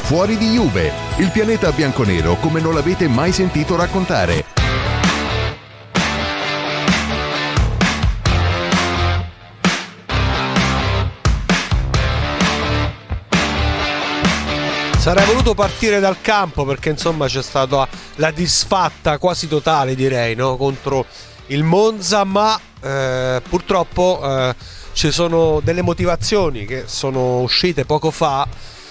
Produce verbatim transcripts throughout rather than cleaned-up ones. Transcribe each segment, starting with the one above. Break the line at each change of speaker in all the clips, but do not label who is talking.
Fuori di Juve, il pianeta bianconero come non l'avete mai sentito raccontare.
Sarei voluto partire dal campo perché insomma c'è stata la disfatta quasi totale, direi, no? Contro il Monza, ma eh, purtroppo eh, ci sono delle motivazioni che sono uscite poco fa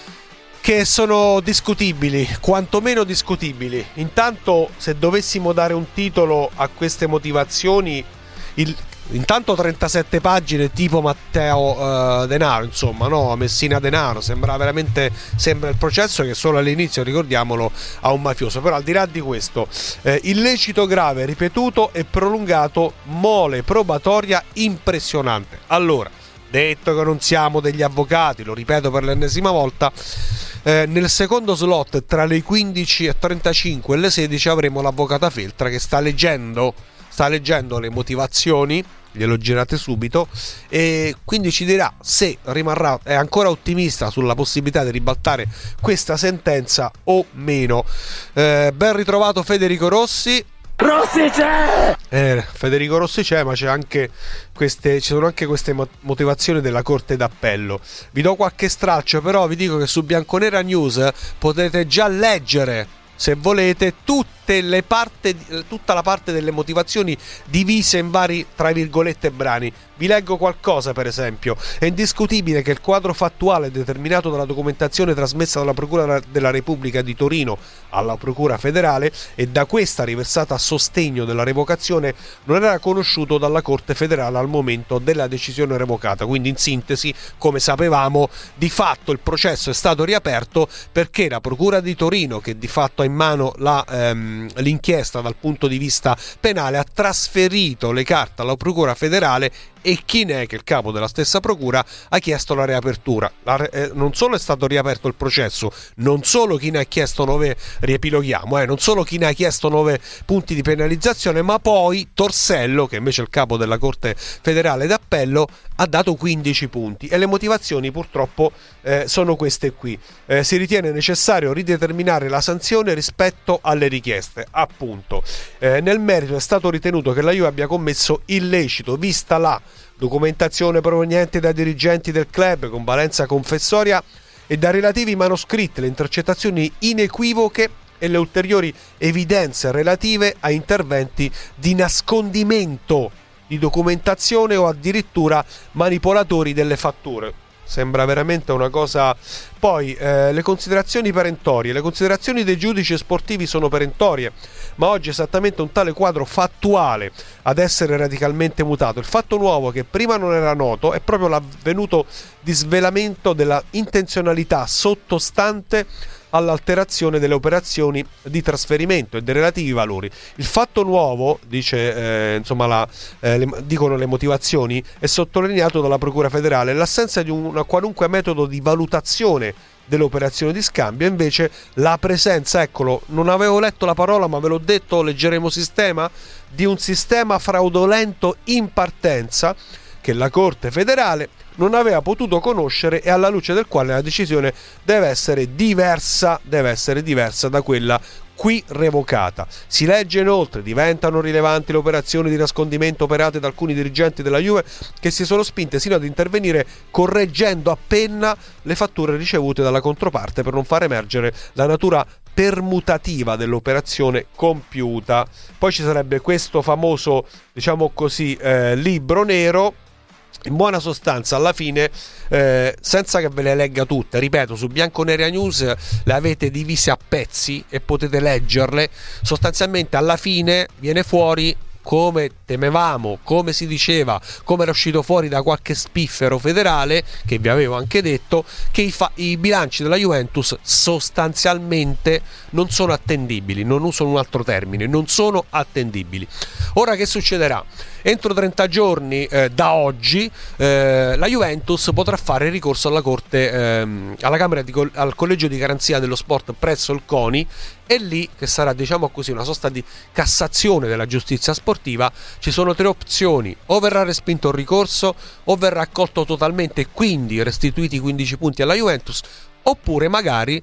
che sono discutibili, quantomeno discutibili. Intanto, se dovessimo dare un titolo a queste motivazioni, il intanto trentasette pagine tipo Matteo uh, Denaro, insomma, no? Messina Denaro, sembra veramente sembra il processo che solo all'inizio, ricordiamolo, a un mafioso. Però al di là di questo, eh, illecito grave, ripetuto e prolungato, mole probatoria impressionante. Allora, detto che non siamo degli avvocati, lo ripeto per l'ennesima volta, eh, nel secondo slot tra le quindici e trentacinque e le sedici avremo l'avvocata Feltra che sta leggendo sta leggendo le motivazioni, glielo girate subito, e quindi ci dirà se rimarrà, è ancora ottimista sulla possibilità di ribaltare questa sentenza o meno. Eh, ben ritrovato Federico Rossi.
Rossi c'è!
Eh, Federico Rossi c'è, ma c'è anche queste, ci sono anche queste motivazioni della Corte d'Appello. Vi do qualche stralcio, però vi dico che su Bianconera News potete già leggere, se volete, tutte le parti, tutta la parte delle motivazioni divise in vari, tra virgolette, brani. Vi leggo qualcosa, per esempio. È indiscutibile che il quadro fattuale determinato dalla documentazione trasmessa dalla Procura della Repubblica di Torino alla Procura federale e da questa riversata a sostegno della revocazione non era conosciuto dalla Corte federale al momento della decisione revocata. Quindi, in sintesi, come sapevamo, di fatto il processo è stato riaperto perché la Procura di Torino, che di fatto ha in mano la, ehm, l'inchiesta dal punto di vista penale, ha trasferito le carte alla Procura federale e chi ne è che il capo della stessa procura ha chiesto la riapertura. La, eh, non solo è stato riaperto il processo, non solo chi ne ha chiesto nove, riepiloghiamo, eh, non solo chi ne ha chiesto nove punti di penalizzazione, ma poi Torsello, che invece è il capo della Corte federale d'appello, ha dato quindici punti e le motivazioni purtroppo eh, sono queste qui. Eh, si ritiene necessario rideterminare la sanzione rispetto alle richieste, appunto. Eh, nel merito è stato ritenuto che la Juve abbia commesso illecito, vista la documentazione proveniente da dirigenti del club con valenza confessoria e da relativi manoscritti, le intercettazioni inequivoche e le ulteriori evidenze relative a interventi di nascondimento di documentazione o addirittura manipolatori delle fatture. Sembra veramente una cosa. Poi eh, le considerazioni perentorie. Le considerazioni dei giudici sportivi sono perentorie, ma oggi è esattamente un tale quadro fattuale ad essere radicalmente mutato. Il fatto nuovo che prima non era noto è proprio l'avvenuto disvelamento della intenzionalità sottostante all'alterazione delle operazioni di trasferimento e dei relativi valori. Il fatto nuovo, dice eh, insomma la, eh, le, dicono le motivazioni, è sottolineato dalla Procura federale. L'assenza di un qualunque metodo di valutazione dell'operazione di scambio, invece la presenza, eccolo, non avevo letto la parola ma ve l'ho detto, leggeremo sistema, di un sistema fraudolento in partenza che la Corte federale non aveva potuto conoscere e alla luce del quale la decisione deve essere diversa, deve essere diversa da quella qui revocata. Si legge inoltre: diventano rilevanti le operazioni di nascondimento operate da alcuni dirigenti della Juve che si sono spinte sino ad intervenire correggendo a penna le fatture ricevute dalla controparte per non far emergere la natura permutativa dell'operazione compiuta. Poi ci sarebbe questo famoso, diciamo così, eh, libro nero. In buona sostanza, alla fine, eh, senza che ve le legga tutte, ripeto, su Bianconera News le avete divise a pezzi e potete leggerle. Sostanzialmente alla fine viene fuori, come temevamo, come si diceva, come era uscito fuori da qualche spiffero federale, che vi avevo anche detto, che i, fa- i bilanci della Juventus sostanzialmente non sono attendibili, non uso un altro termine, non sono attendibili. Ora che succederà? Entro trenta giorni eh, da oggi eh, la Juventus potrà fare ricorso alla Corte, ehm, alla Camera di, al Collegio di Garanzia dello Sport presso il CONI, e lì, che sarà, diciamo così, una sorta di Cassazione della giustizia sportiva, ci sono tre opzioni: o verrà respinto il ricorso, o verrà accolto totalmente e quindi restituiti i quindici punti alla Juventus, oppure magari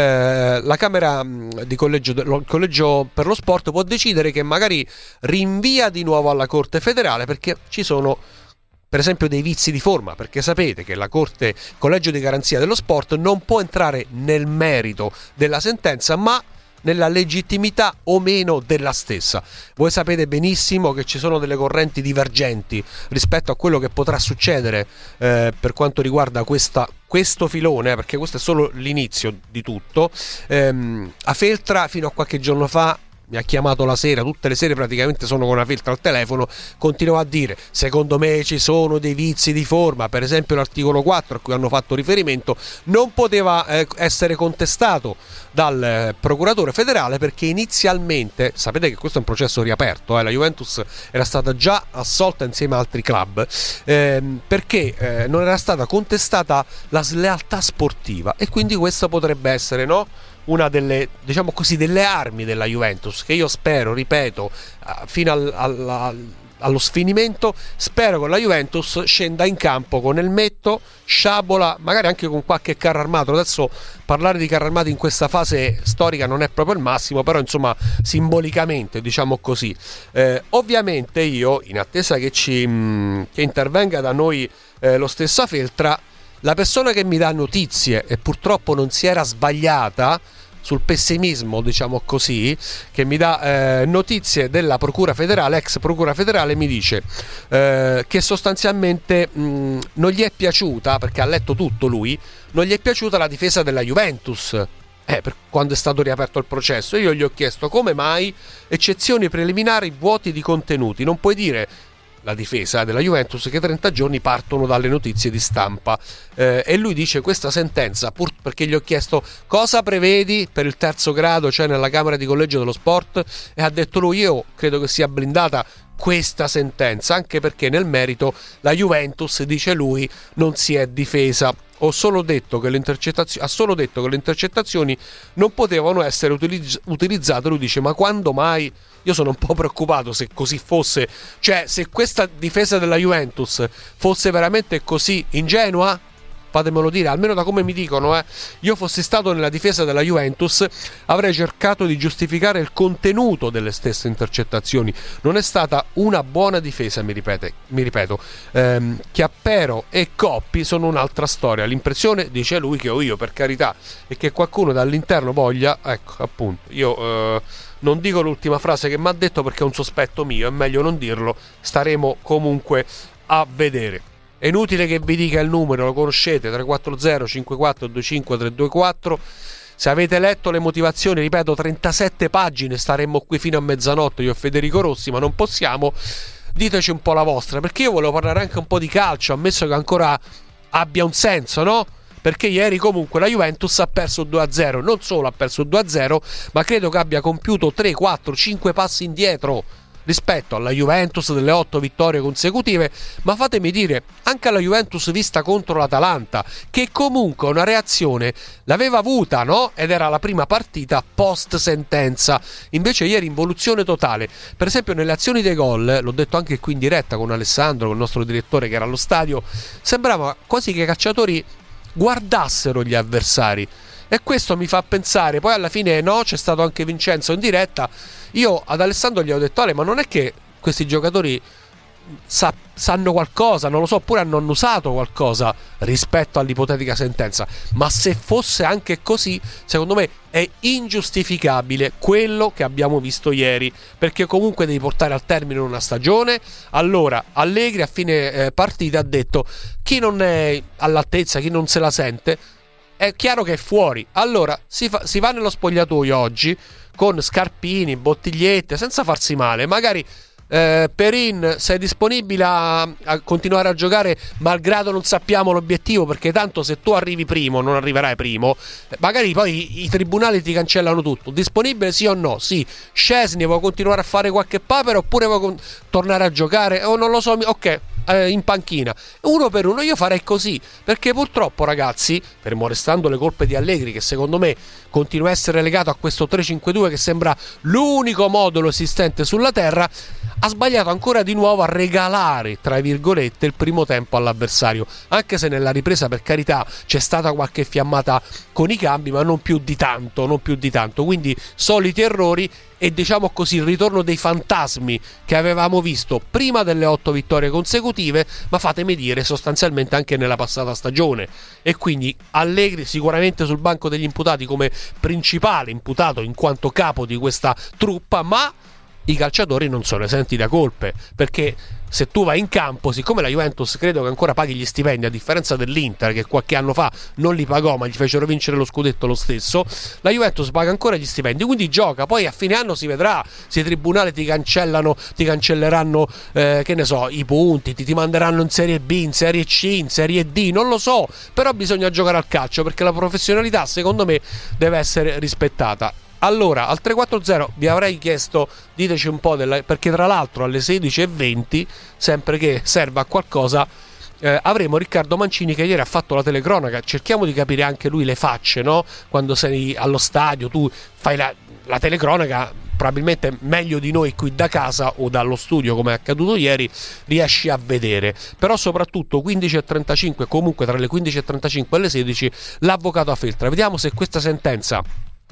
eh, la Camera di collegio, il collegio per lo sport può decidere che magari rinvia di nuovo alla Corte federale perché ci sono per esempio dei vizi di forma, perché sapete che la Corte, il collegio di garanzia dello sport non può entrare nel merito della sentenza, ma nella legittimità o meno della stessa. Voi sapete benissimo che ci sono delle correnti divergenti rispetto a quello che potrà succedere eh, per quanto riguarda questa, questo filone, perché questo è solo l'inizio di tutto. ehm, a Feltra fino a qualche giorno fa mi ha chiamato la sera, tutte le sere praticamente sono con una Feltra al telefono, continuava a dire secondo me ci sono dei vizi di forma, per esempio l'articolo quattro a cui hanno fatto riferimento non poteva eh, essere contestato dal eh, procuratore federale perché inizialmente, sapete che questo è un processo riaperto, eh, la Juventus era stata già assolta insieme a altri club ehm, perché eh, non era stata contestata la slealtà sportiva e quindi questa potrebbe essere, no? Una delle, diciamo così, delle armi della Juventus che io spero, ripeto, fino al, al, allo sfinimento, spero che la Juventus scenda in campo con Elmetto, Sciabola, magari anche con qualche carro armato. Adesso parlare di carro armati in questa fase storica non è proprio il massimo, però insomma simbolicamente, diciamo così. Eh, ovviamente io, in attesa che, ci, mh, che intervenga da noi eh, lo stesso Feltra, la persona che mi dà notizie e purtroppo non si era sbagliata sul pessimismo, diciamo così, che mi dà eh, notizie della Procura federale, ex Procura federale, mi dice eh, che sostanzialmente mh, non gli è piaciuta, perché ha letto tutto lui, non gli è piaciuta la difesa della Juventus eh, per quando è stato riaperto il processo. Io gli ho chiesto come mai eccezioni preliminari, vuoti di contenuti. Non puoi dire, la difesa della Juventus, che trenta giorni partono dalle notizie di stampa eh, e lui dice questa sentenza, pur perché gli ho chiesto cosa prevedi per il terzo grado, cioè nella Camera di Collegio dello Sport, e ha detto lui io credo che sia blindata questa sentenza, anche perché nel merito la Juventus, dice lui, non si è difesa. Ho solo detto che le intercettazioni, ha solo detto che le intercettazioni non potevano essere utilizz- utilizzate. Lui dice ma quando mai? Io sono un po' preoccupato se così fosse, cioè se questa difesa della Juventus fosse veramente così ingenua, fatemelo dire, almeno da come mi dicono, eh, io fossi stato nella difesa della Juventus avrei cercato di giustificare il contenuto delle stesse intercettazioni. Non è stata una buona difesa, mi, ripete, mi ripeto. ehm, Chiappero e Coppi sono un'altra storia. L'impressione, dice lui, che ho io, per carità, è che qualcuno dall'interno voglia, ecco appunto, io eh, non dico l'ultima frase che mi ha detto perché è un sospetto mio, è meglio non dirlo, staremo comunque a vedere. È inutile che vi dica il numero, lo conoscete, tre quattro zero cinque quattro due cinque tre due quattro. Se avete letto le motivazioni, ripeto, trentasette pagine, staremmo qui fino a mezzanotte io e Federico Rossi, ma non possiamo. Diteci un po' la vostra, perché io volevo parlare anche un po' di calcio, ammesso che ancora abbia un senso, no? Perché ieri comunque la Juventus ha perso due a zero, non solo ha perso due a zero, ma credo che abbia compiuto tre, quattro, cinque passi indietro rispetto alla Juventus delle otto vittorie consecutive. Ma fatemi dire, anche alla Juventus vista contro l'Atalanta, che comunque una reazione l'aveva avuta, no? Ed era la prima partita post sentenza. Invece ieri involuzione totale. Per esempio nelle azioni dei gol, l'ho detto anche qui in diretta con Alessandro, con il nostro direttore che era allo stadio, sembrava quasi che i calciatori guardassero gli avversari. E questo mi fa pensare, poi alla fine no, c'è stato anche Vincenzo in diretta. Io ad Alessandro gli ho detto Ale, ma non è che questi giocatori sa, sanno qualcosa, non lo so, oppure hanno annusato qualcosa rispetto all'ipotetica sentenza? Ma se fosse anche così, secondo me è ingiustificabile quello che abbiamo visto ieri, perché comunque devi portare al termine una stagione. Allora Allegri a fine eh, partita ha detto chi non è all'altezza, chi non se la sente, è chiaro che è fuori. Allora si, fa, si va nello spogliatoio oggi con scarpini, bottigliette, senza farsi male. Magari eh, Perin, sei disponibile a, a continuare a giocare malgrado non sappiamo l'obiettivo, perché tanto se tu arrivi primo non arriverai primo, magari poi i, i tribunali ti cancellano tutto. Disponibile sì o no? Sì. Szczesny, vuoi continuare a fare qualche papera oppure vuoi con- tornare a giocare? O oh, non lo so, ok, in panchina, uno per uno. Io farei così, perché purtroppo ragazzi, fermo restando le colpe di Allegri, che secondo me continua a essere legato a questo tre cinque due che sembra l'unico modulo esistente sulla terra, ha sbagliato ancora di nuovo a regalare, tra virgolette, il primo tempo all'avversario, anche se nella ripresa, per carità, c'è stata qualche fiammata con i cambi, ma non più di tanto, non più di tanto, quindi soliti errori e, diciamo così, il ritorno dei fantasmi che avevamo visto prima delle otto vittorie consecutive, ma fatemi dire sostanzialmente anche nella passata stagione. E quindi Allegri sicuramente sul banco degli imputati come principale imputato in quanto capo di questa truppa, ma i calciatori non sono esenti da colpe, perché se tu vai in campo, siccome la Juventus credo che ancora paghi gli stipendi, a differenza dell'Inter che qualche anno fa non li pagò ma gli fecero vincere lo scudetto lo stesso, la Juventus paga ancora gli stipendi, quindi gioca, poi a fine anno si vedrà se i tribunali ti cancellano, ti cancelleranno eh, che ne so, i punti, ti, ti manderanno in Serie B, in Serie C, in Serie D, non lo so, però bisogna giocare al calcio perché la professionalità secondo me deve essere rispettata. Allora, al tre quattro zero vi avrei chiesto, diteci un po' della, perché tra l'altro alle sedici e venti, sempre che serva a qualcosa, eh, avremo Riccardo Mancini che ieri ha fatto la telecronaca. Cerchiamo di capire anche lui le facce, no? Quando sei allo stadio, tu fai la, la telecronaca probabilmente meglio di noi qui da casa o dallo studio, come è accaduto ieri, riesci a vedere. Però soprattutto quindici e trentacinque, comunque tra le quindici e trentacinque e le sedici, l'avvocato a Feltra. Vediamo se questa sentenza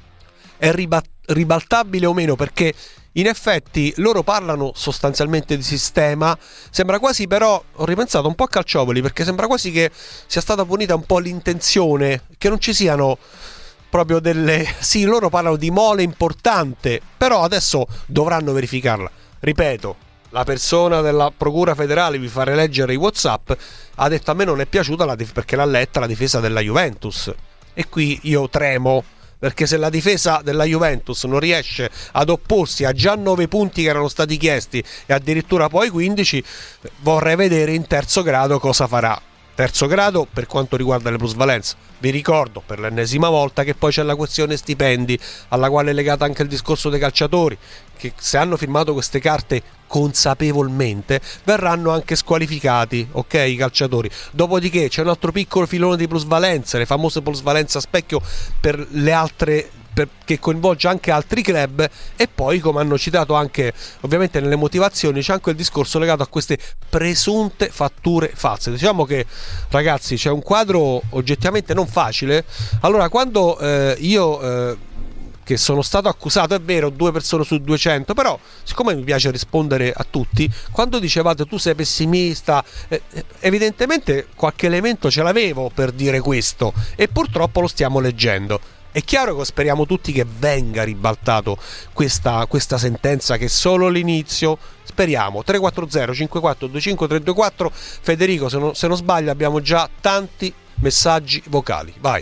è ribaltabile o meno, perché in effetti loro parlano sostanzialmente di sistema. Sembra quasi, però ho ripensato un po' a Calciopoli, perché sembra quasi che sia stata punita un po' l'intenzione, che non ci siano proprio delle... Sì, loro parlano di mole importante, però adesso dovranno verificarla. Ripeto, la persona della Procura federale vi fa leggere i WhatsApp, ha detto a me non è piaciuta la dif- perché l'ha letta la difesa della Juventus, e qui io tremo, perché se la difesa della Juventus non riesce ad opporsi a già nove punti che erano stati chiesti e addirittura poi quindici, vorrei vedere in terzo grado cosa farà. Terzo grado per quanto riguarda le plusvalenze. Vi ricordo per l'ennesima volta che poi c'è la questione stipendi, alla quale è legato anche il discorso dei calciatori, che se hanno firmato queste carte consapevolmente verranno anche squalificati, ok, i calciatori. Dopodiché c'è un altro piccolo filone di plusvalenze, le famose plusvalenze a specchio per le altre, per, che coinvolge anche altri club. E poi, come hanno citato anche ovviamente nelle motivazioni, c'è anche il discorso legato a queste presunte fatture false. Diciamo che, ragazzi, c'è un quadro oggettivamente non facile. Allora, quando eh, io eh, che sono stato accusato, è vero, due persone su duecento, però siccome mi piace rispondere a tutti, quando dicevate tu sei pessimista, eh, evidentemente qualche elemento ce l'avevo per dire questo, e purtroppo lo stiamo leggendo. È chiaro che speriamo tutti che venga ribaltato questa, questa sentenza, che è solo l'inizio. Speriamo. Tre quattro zero cinque quattro due cinque tre due quattro. Federico, se non, se non sbaglio abbiamo già tanti messaggi vocali, vai.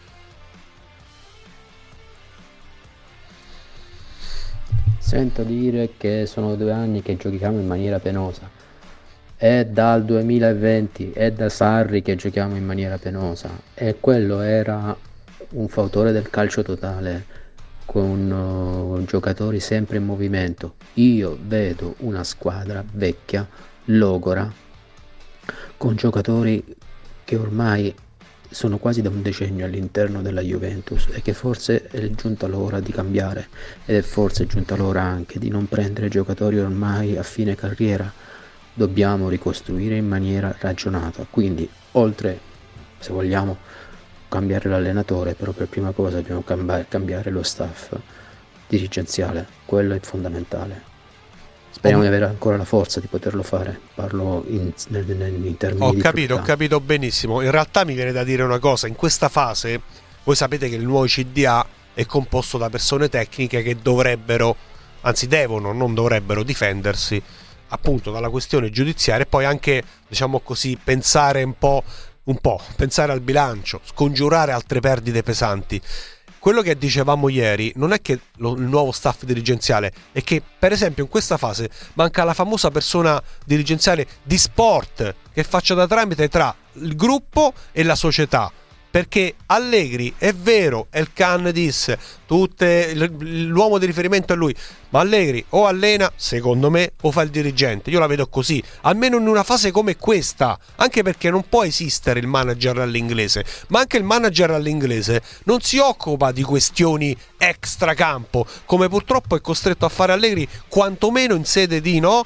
Sento dire che sono due anni che giochiamo in maniera penosa. È dal duemilaventi, è da Sarri che giochiamo in maniera penosa. E quello era un fautore del calcio totale, con uh, giocatori sempre in movimento. Io vedo una squadra vecchia, logora, con giocatori che ormai sono quasi da un decennio all'interno della Juventus, e che forse è giunta l'ora di cambiare, ed è forse giunta l'ora anche di non prendere giocatori ormai a fine carriera. Dobbiamo ricostruire in maniera ragionata, quindi oltre, se vogliamo, cambiare l'allenatore, però per prima cosa dobbiamo cambi- cambiare lo staff dirigenziale, quello è fondamentale. Speriamo oh. di avere ancora la forza di poterlo fare. Parlo in, in, in termini
ho
di
capito,
proprietà.
ho capito benissimo. In realtà mi viene da dire una cosa: in questa fase voi sapete che il nuovo C D A è composto da persone tecniche che dovrebbero, anzi devono, non dovrebbero difendersi appunto dalla questione giudiziaria, e poi anche, diciamo così, pensare un po', un po', pensare al bilancio, scongiurare altre perdite pesanti. Quello che dicevamo ieri non è che lo, il nuovo staff dirigenziale, è che per esempio in questa fase manca la famosa persona dirigenziale di sport che faccia da tramite tra il gruppo e la società. Perché Allegri, è vero, è il can dis, tutte, l'uomo di riferimento è lui, Ma Allegri o allena, secondo me, o fa il dirigente. Io la vedo così, almeno in una fase come questa, anche perché non può esistere il manager all'inglese, ma anche il manager all'inglese non si occupa di questioni extracampo, come purtroppo è costretto a fare Allegri, quantomeno in sede di, no,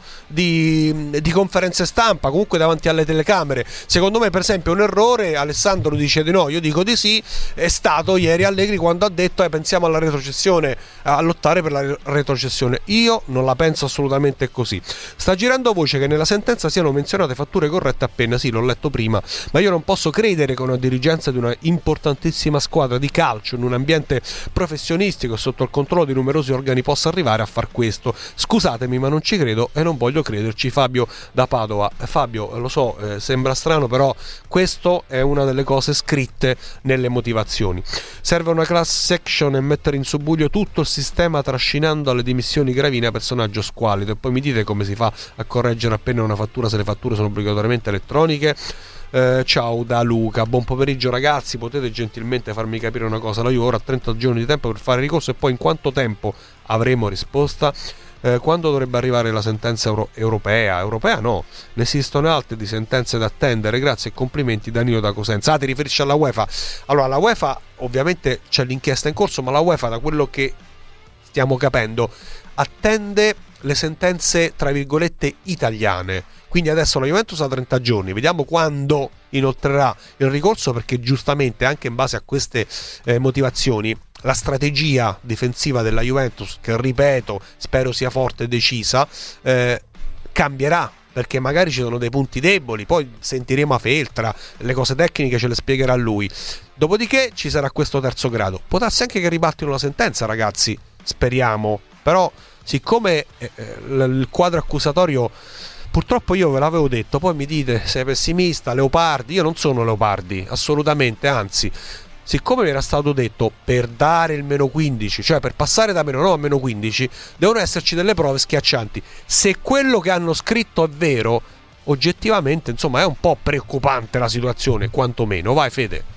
di, di conferenze stampa, comunque davanti alle telecamere. Secondo me, per esempio, un errore, Alessandro dice di no, io dico di sì, è stato ieri Allegri quando ha detto eh, pensiamo alla retrocessione, a lottare per la retrocessione. Io non la penso assolutamente così. Sta girando voce che nella sentenza siano menzionate fatture corrette appena, sì, l'ho letto prima, ma io non posso credere che una dirigenza di una importantissima squadra di calcio in un ambiente professionistico e sotto il controllo di numerosi organi possa arrivare a far questo. Scusatemi, ma non ci credo e non voglio crederci. Fabio da Padova. Fabio, lo so, eh, sembra strano, però questo è una delle cose scritte nelle motivazioni. Serve una class action e mettere in subbuglio tutto il sistema, trascinando alle dimissioni Gravina, personaggio squallido. E poi mi dite come si fa a correggere appena una fattura se le fatture sono obbligatoriamente elettroniche? Eh, ciao da Luca, buon pomeriggio ragazzi, potete gentilmente farmi capire una cosa? Io ora ho trenta giorni di tempo per fare ricorso, e poi in quanto tempo avremo risposta? Eh, quando dovrebbe arrivare la sentenza euro- europea? Europea no, ne esistono altre di sentenze da attendere. Grazie e complimenti, Danilo da Cosenza. Ah, ti riferisci alla UEFA? Allora, la UEFA ovviamente c'è l'inchiesta in corso, ma la UEFA, da quello che stiamo capendo, attende le sentenze tra virgolette italiane. Quindi adesso la Juventus ha trenta giorni, vediamo quando inoltrerà il ricorso, perché giustamente anche in base a queste eh, motivazioni la strategia difensiva della Juventus, che ripeto spero sia forte e decisa, eh, cambierà, perché magari ci sono dei punti deboli. Poi sentiremo a Feltra, le cose tecniche ce le spiegherà lui. Dopodiché ci sarà questo terzo grado. Può darsi anche che ribaltino la sentenza, ragazzi, speriamo. Però siccome eh, il quadro accusatorio, purtroppo io ve l'avevo detto, poi mi dite sei pessimista, Leopardi, io non sono Leopardi, assolutamente, anzi, siccome mi era stato detto per dare il meno quindici, cioè per passare da meno nove a meno quindici, devono esserci delle prove schiaccianti. Se quello che hanno scritto è vero, oggettivamente, insomma, è un po' preoccupante la situazione, quantomeno. Vai Fede.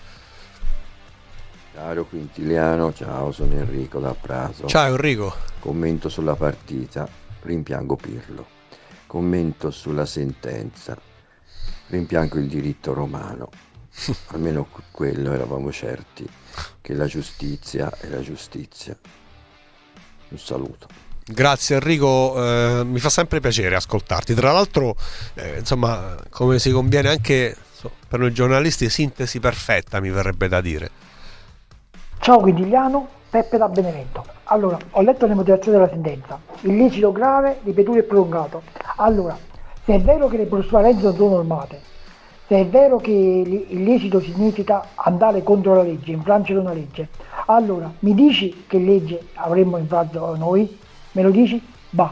Caro Quintiliano, ciao, sono Enrico da Prato.
Ciao Enrico.
Commento sulla partita, rimpiango Pirlo. Commento sulla sentenza, rimpiango il diritto romano. Almeno quello eravamo certi, che la giustizia è la giustizia. Un saluto.
Grazie Enrico, eh, mi fa sempre piacere ascoltarti. Tra l'altro, eh, insomma, come si conviene anche so, per noi giornalisti, sintesi perfetta, mi verrebbe da dire.
Ciao Quintiliano, Peppe da Benevento. Allora, ho letto le motivazioni della sentenza. Illecito grave, ripetuto e prolungato. Allora, se è vero che le plusvalenze non sono normate, se è vero che illecito significa andare contro la legge, infrangere una legge, allora mi dici che legge avremmo infranto noi? Me lo dici? Bah.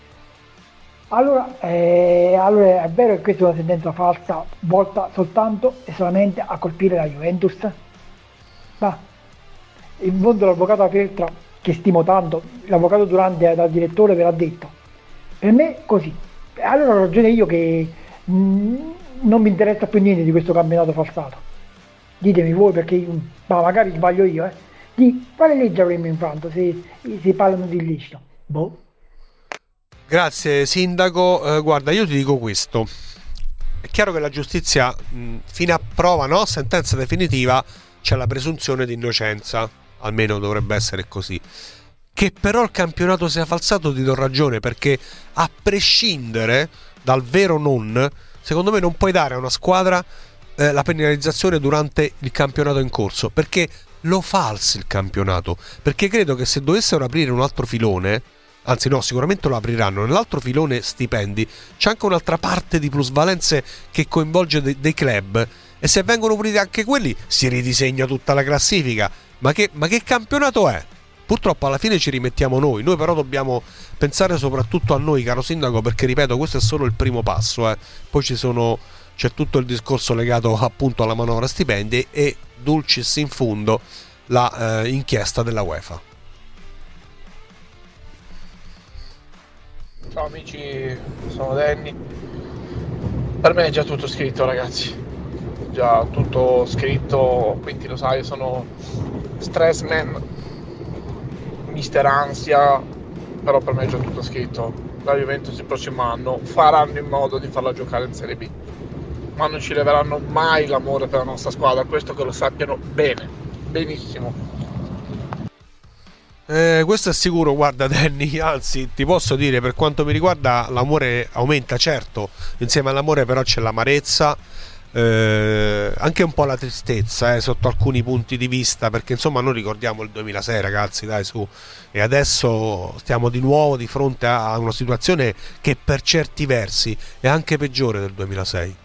Allora, eh, allora è vero che questa è una sentenza falsa, volta soltanto e solamente a colpire la Juventus? Bah. Il mondo dell'avvocato Feltra, che stimo tanto, l'avvocato Durante dal direttore ve l'ha detto. Per me così. Allora ho ragione io che mh, non mi interessa più niente di questo campionato falsato. Ditemi voi, perché io, ma magari sbaglio io, eh. Di quale legge avremmo infranto se si parlano di illecito? Boh.
Grazie sindaco, eh, guarda, io ti dico questo. È chiaro che la giustizia mh, fino a prova, no? Sentenza definitiva, c'è la presunzione di innocenza, almeno dovrebbe essere così. Che però il campionato sia falsato, ti do ragione, perché a prescindere dal vero non, secondo me non puoi dare a una squadra eh, la penalizzazione durante il campionato in corso, perché lo falsi il campionato. Perché credo che se dovessero aprire un altro filone, anzi no, sicuramente lo apriranno, nell'altro filone stipendi c'è anche un'altra parte di plusvalenze che coinvolge de- dei club, e se vengono puliti anche quelli si ridisegna tutta la classifica. Ma che, ma che campionato è? Purtroppo alla fine ci rimettiamo noi. Noi però dobbiamo pensare soprattutto a noi, caro sindaco, perché ripeto, questo è solo il primo passo, eh. Poi ci sono, c'è tutto il discorso legato appunto alla manovra stipendi e dulcis in fundo la eh, inchiesta della UEFA.
Ciao amici, sono Danny. Per me è già tutto scritto, ragazzi. Già tutto scritto, quindi lo sai, io sono stressman, mister ansia, però per me è già tutto scritto. La Juventus il prossimo anno faranno in modo di farla giocare in Serie B, ma non ci leveranno mai l'amore per la nostra squadra, questo che lo sappiano bene, benissimo.
Eh, questo è sicuro, guarda Danny, anzi ti posso dire, per quanto mi riguarda l'amore aumenta, certo, insieme all'amore però c'è l'amarezza, eh, anche un po' la tristezza, eh, sotto alcuni punti di vista, perché insomma noi ricordiamo il duemilasei, ragazzi, dai su, e adesso stiamo di nuovo di fronte a una situazione che per certi versi è anche peggiore del duemilasei.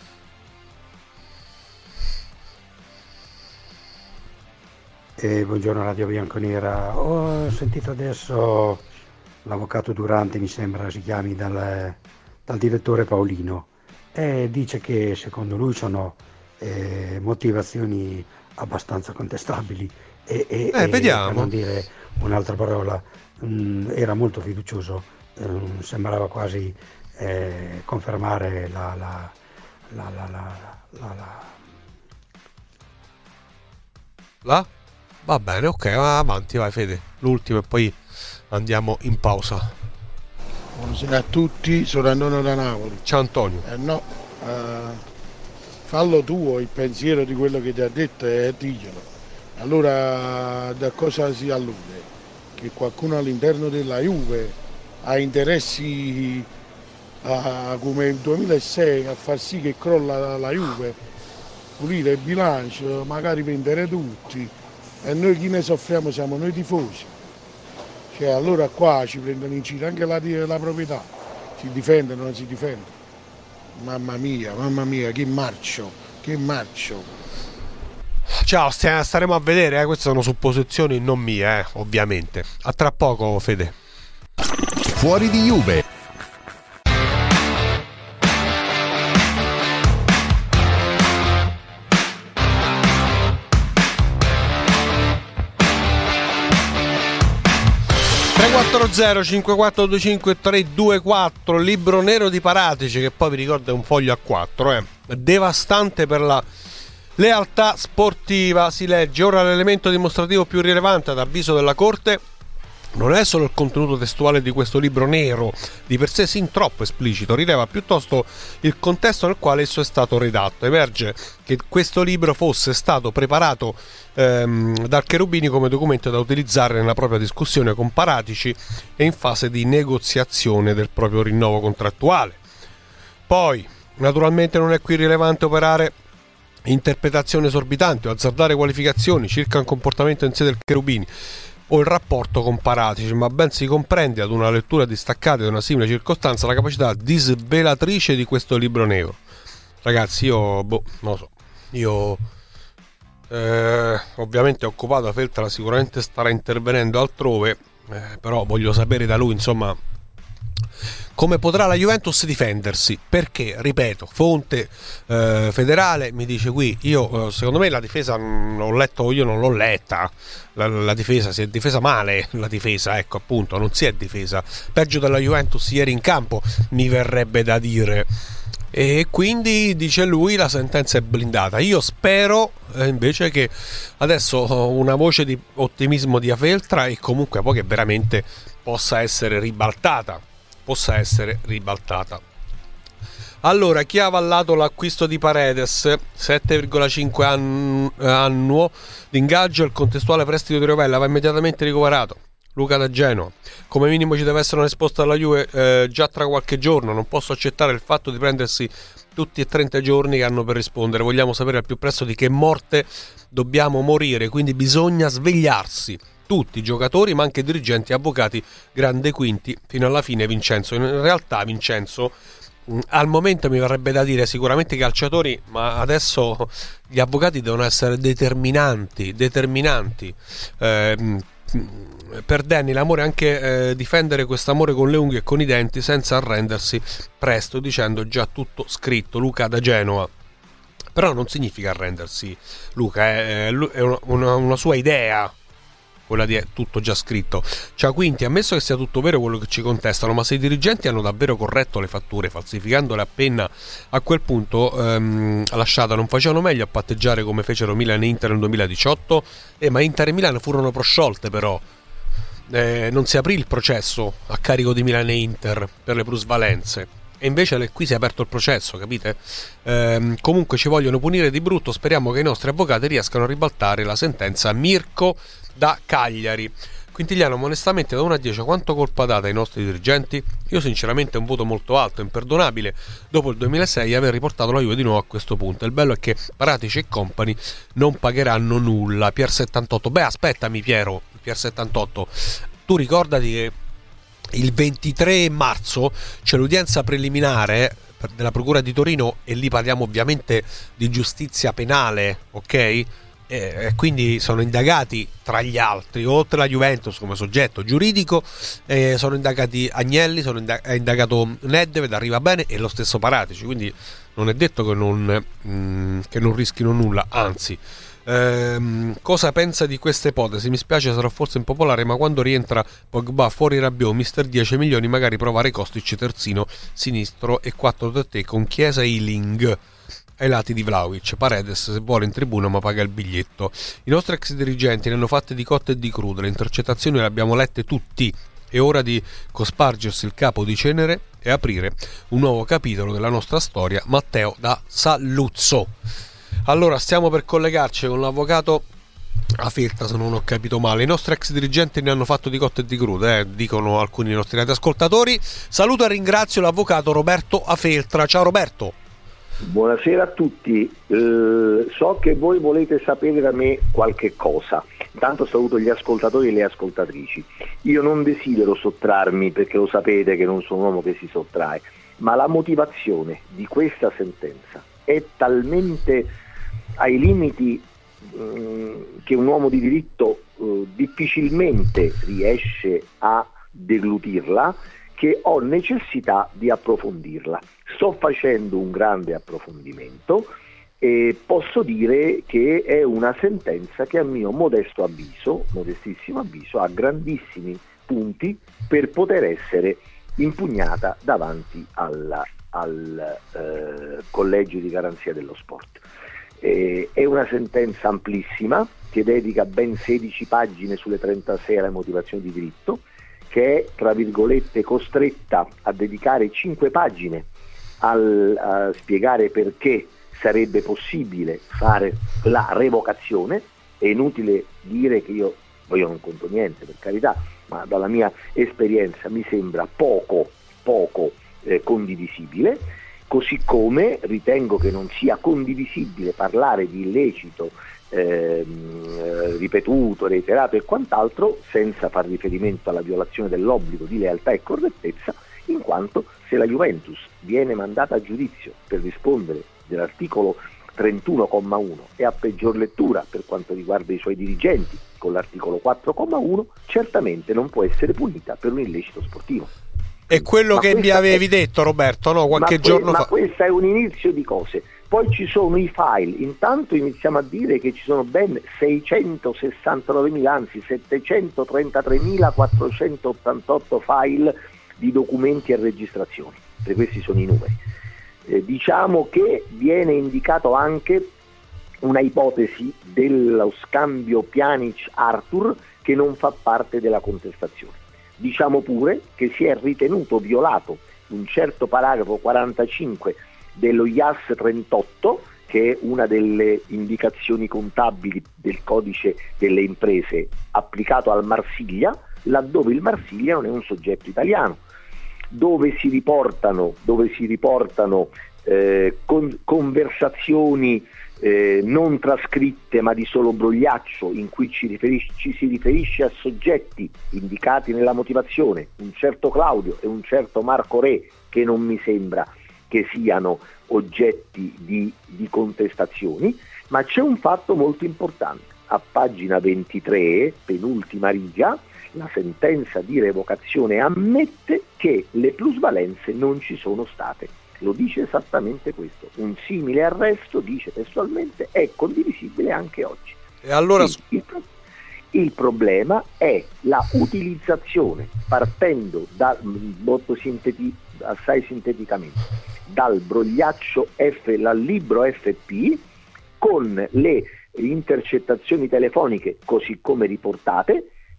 Eh, buongiorno Radio Bianconera, ho sentito adesso l'avvocato Durante, mi sembra si chiami, dal, dal direttore Paolino, e dice che secondo lui sono eh, motivazioni abbastanza contestabili e, e,
eh,
e
vediamo.
per non dire un'altra parola, mh, era molto fiducioso, eh, sembrava quasi eh, confermare la, la, la, la, la, la, la...
La? Va bene, ok, va avanti, vai Fede, l'ultimo e poi andiamo in pausa.
Buonasera a tutti, sono Antonio da Napoli.
Ciao Antonio.
Eh no, eh, fallo tuo il pensiero di quello che ti ha detto e diglielo. Allora da cosa si allude? Che qualcuno all'interno della Juve ha interessi a, come il duemilasei a far sì che crolla la Juve, pulire il bilancio, magari vendere tutti. E noi chi ne soffriamo siamo noi tifosi, cioè allora qua ci prendono in giro anche la, la proprietà, si difendono, non si difendono, mamma mia, mamma mia, che marcio, che marcio.
Ciao, staremo a vedere, eh? Queste sono supposizioni non mie, eh? Ovviamente. A tra poco Fede.
Fuori di Juve.
tre quattro zero cinque quattro due cinque tre due quattro, libro nero di Paratici, che poi vi ricordo è un foglio a quattro, eh. devastante per la lealtà sportiva. Si legge: ora l'elemento dimostrativo più rilevante ad avviso della Corte non è solo il contenuto testuale di questo libro nero, di per sé sin troppo esplicito, rileva piuttosto il contesto nel quale esso è stato redatto. Emerge che questo libro fosse stato preparato ehm, dal Cherubini come documento da utilizzare nella propria discussione con Paratici e in fase di negoziazione del proprio rinnovo contrattuale. Poi, naturalmente non è qui rilevante operare interpretazioni esorbitanti o azzardare qualificazioni circa un comportamento in sé del Cherubini o il rapporto con Paratici, ma ben si comprende ad una lettura distaccata di una simile circostanza la capacità disvelatrice di questo libro nero. Ragazzi, io boh, non lo so, io eh, ovviamente occupato, Feltra sicuramente starà intervenendo altrove, eh, però voglio sapere da lui, insomma, come potrà la Juventus difendersi, perché, ripeto, fonte eh, federale mi dice qui, io eh, secondo me la difesa non l'ho letto, io non l'ho letta, la, la difesa si è difesa male, la difesa, ecco appunto, non si è difesa, peggio della Juventus ieri in campo, mi verrebbe da dire, e quindi dice lui la sentenza è blindata. Io spero eh, invece che adesso una voce di ottimismo dia Feltra e comunque poi che veramente possa essere ribaltata possa essere ribaltata. Allora, chi ha avallato l'acquisto di Paredes, sette virgola cinque ann- annuo d'ingaggio, il contestuale prestito di Rovella va immediatamente ricoverato. Luca da Genoa: come minimo ci deve essere una risposta dalla Juve eh, già tra qualche giorno, non posso accettare il fatto di prendersi tutti e trenta giorni che hanno per rispondere, vogliamo sapere al più presto di che morte dobbiamo morire, quindi bisogna svegliarsi. Tutti, giocatori ma anche dirigenti, avvocati, grande Quinti, fino alla fine Vincenzo. In realtà Vincenzo, mh, al momento mi verrebbe da dire sicuramente i calciatori, ma adesso gli avvocati devono essere determinanti, determinanti. Eh, mh, per Danny l'amore è anche eh, difendere quest'amore con le unghie e con i denti senza arrendersi presto, dicendo già tutto scritto. Luca da Genova. Però non significa arrendersi, Luca, è, è una, una, una sua idea, quella di è tutto già scritto. Ciao Quinti, ammesso che sia tutto vero quello che ci contestano, ma se i dirigenti hanno davvero corretto le fatture falsificandole appena a quel punto ehm, lasciata, non facevano meglio a patteggiare come fecero Milan e Inter nel duemiladiciotto? Eh, ma Inter e Milan furono prosciolte però. eh, non si aprì il processo a carico di Milan e Inter per le plusvalenze, e invece le, qui si è aperto il processo, capite? Ehm, comunque ci vogliono punire di brutto, speriamo che i nostri avvocati riescano a ribaltare la sentenza. Mirko da Cagliari. Quintigliano, ma onestamente da uno a dieci quanto colpa date ai nostri dirigenti? Io sinceramente un voto molto alto, imperdonabile dopo il duemilasei aver riportato la Juve di nuovo a questo punto. Il bello è che Paratici e compagni non pagheranno nulla. Pier settantotto, beh aspettami Piero, Pier settantotto, tu ricordati che il ventitré marzo c'è l'udienza preliminare della Procura di Torino, e lì parliamo ovviamente di giustizia penale, ok? E quindi sono indagati, tra gli altri, oltre la Juventus come soggetto giuridico, eh, sono indagati Agnelli, sono indag- è indagato Nedved, arriva bene, e lo stesso Paratici, quindi non è detto che non, mh, che non rischino nulla, anzi. Ehm, cosa pensa di questa ipotesi? Mi spiace, sarà forse impopolare, ma quando rientra Pogba fuori Rabiot, mister dieci milioni, magari provare Kostic terzino sinistro e quattro da te con Chiesa e Iling ai lati di Vlahovic. Paredes se vuole in tribuna ma paga il biglietto. I nostri ex dirigenti ne hanno fatte di cotte e di crude, le intercettazioni le abbiamo lette tutti, è ora di cospargersi il capo di cenere e aprire un nuovo capitolo della nostra storia. Matteo da Saluzzo. Allora, stiamo per collegarci con l'avvocato Afeltra, se non ho capito male. I nostri ex dirigenti ne hanno fatto di cotte e di crude, eh, dicono alcuni dei nostri ascoltatori. Saluto e ringrazio l'avvocato Roberto Afeltra. Ciao Roberto.
Buonasera a tutti, eh, so che voi volete sapere da me qualche cosa, intanto saluto gli ascoltatori e le ascoltatrici. Io non desidero sottrarmi, perché lo sapete che non sono un uomo che si sottrae, ma la motivazione di questa sentenza è talmente ai limiti mh, che un uomo di diritto eh, difficilmente riesce a deglutirla, che ho necessità di approfondirla. Sto facendo un grande approfondimento e posso dire che è una sentenza che a mio modesto avviso, modestissimo avviso, ha grandissimi punti per poter essere impugnata davanti alla, al eh, Collegio di Garanzia dello Sport. Eh, è una sentenza amplissima che dedica ben sedici pagine sulle trentasei alle motivazioni di diritto, che è tra virgolette costretta a dedicare cinque pagine al, a spiegare perché sarebbe possibile fare la revocazione. È inutile dire che io, io non conto niente, per carità, ma dalla mia esperienza mi sembra poco, poco eh, condivisibile, così come ritengo che non sia condivisibile parlare di illecito Ehm, ripetuto, reiterato e quant'altro senza far riferimento alla violazione dell'obbligo di lealtà e correttezza, in quanto se la Juventus viene mandata a giudizio per rispondere dell'articolo trentuno comma uno e a peggior lettura per quanto riguarda i suoi dirigenti con l'articolo quattro comma uno, certamente non può essere punita per un illecito sportivo.
È quello
ma
che mi avevi
è...
detto, Roberto, no? Qualche
ma
giorno
que-
fa.
Ma questo è un inizio di cose. Poi ci sono i file, intanto iniziamo a dire che ci sono ben seicentosessantanovemila, anzi settecentotrentatremilaquattrocentottantotto file di documenti e registrazioni, e questi sono i numeri. Eh, diciamo che viene indicato anche una ipotesi dello scambio Pjanic-Arthur che non fa parte della contestazione. Diciamo pure che si è ritenuto violato un certo paragrafo quarantacinque dello I A S trentotto, che è una delle indicazioni contabili del codice delle imprese applicato al Marsiglia, laddove il Marsiglia non è un soggetto italiano, dove si riportano, dove si riportano eh, con, conversazioni eh, non trascritte ma di solo brogliaccio, in cui ci, riferis- ci si riferisce a soggetti indicati nella motivazione, un certo Claudio e un certo Marco Re, che non mi sembra che siano oggetti di, di contestazioni. Ma c'è un fatto molto importante: a pagina ventitré, penultima riga, la sentenza di revocazione ammette che le plusvalenze non ci sono state. Lo dice esattamente questo: un simile arresto, dice testualmente, è condivisibile anche oggi.
E allora
il, il, il problema è la utilizzazione, partendo da molto sinteti, assai sinteticamente dal brogliaccio F, dal libro F P, con le intercettazioni telefoniche così come riportate,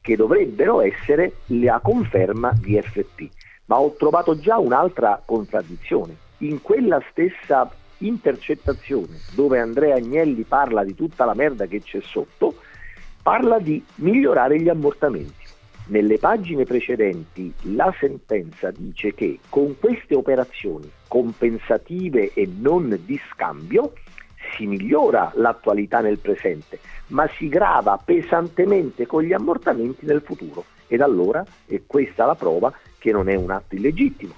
che dovrebbero essere la conferma di F P. Ma ho trovato già un'altra contraddizione. In quella stessa intercettazione dove Andrea Agnelli parla di tutta la merda che c'è sotto, parla di migliorare gli ammortamenti. Nelle pagine precedenti la sentenza dice che con queste operazioni compensative e non di scambio si migliora l'attualità nel presente, ma si grava pesantemente con gli ammortamenti nel futuro. Ed allora è questa la prova che non è un atto illegittimo.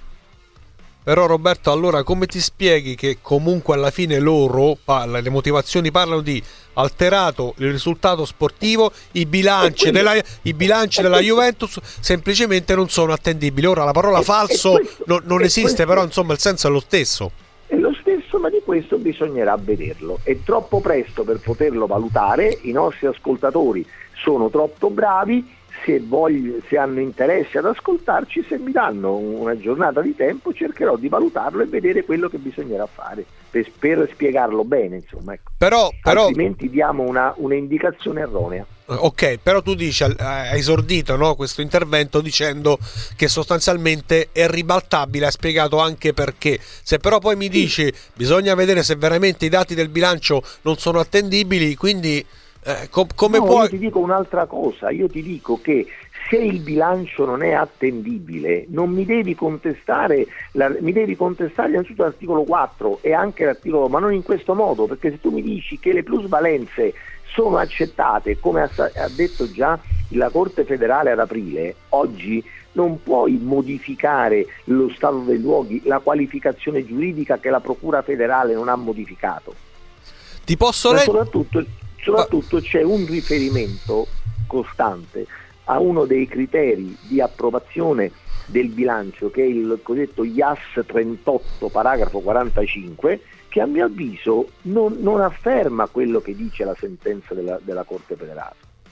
Però Roberto, allora come ti spieghi che comunque alla fine loro, parla, le motivazioni parlano di alterato il risultato sportivo, i bilanci, della, i bilanci della Juventus semplicemente non sono attendibili. Ora la parola falso questo, non, non esiste, questo, però insomma il senso è lo stesso.
È lo stesso, ma di questo bisognerà vederlo. È troppo presto per poterlo valutare, i nostri ascoltatori sono troppo bravi. Se, voglio, se hanno interesse ad ascoltarci, se mi danno una giornata di tempo cercherò di valutarlo e vedere quello che bisognerà fare per, per spiegarlo bene, insomma, ecco.
Però, però
altrimenti diamo una, una indicazione erronea.
Ok, però tu dici, hai esordito, no, questo intervento dicendo che sostanzialmente è ribaltabile, hai spiegato anche perché. Se però poi mi dici sì, bisogna vedere se veramente i dati del bilancio non sono attendibili, quindi Eh, com- come
no,
puoi...
Io ti dico un'altra cosa, io ti dico che se il bilancio non è attendibile non mi devi contestare, la, mi devi contestare innanzitutto l'articolo quattro e anche l'articolo, ma non in questo modo, perché se tu mi dici che le plusvalenze sono accettate, come ha, ha detto già la Corte federale ad aprile, oggi non puoi modificare lo stato dei luoghi, la qualificazione giuridica che la Procura federale non ha modificato.
Ti posso
leggere?
Soprattutto
Soprattutto c'è un riferimento costante a uno dei criteri di approvazione del bilancio, che è il cosiddetto I A S trentotto paragrafo quarantacinque, che a mio avviso non, non afferma quello che dice la sentenza della, della Corte federale.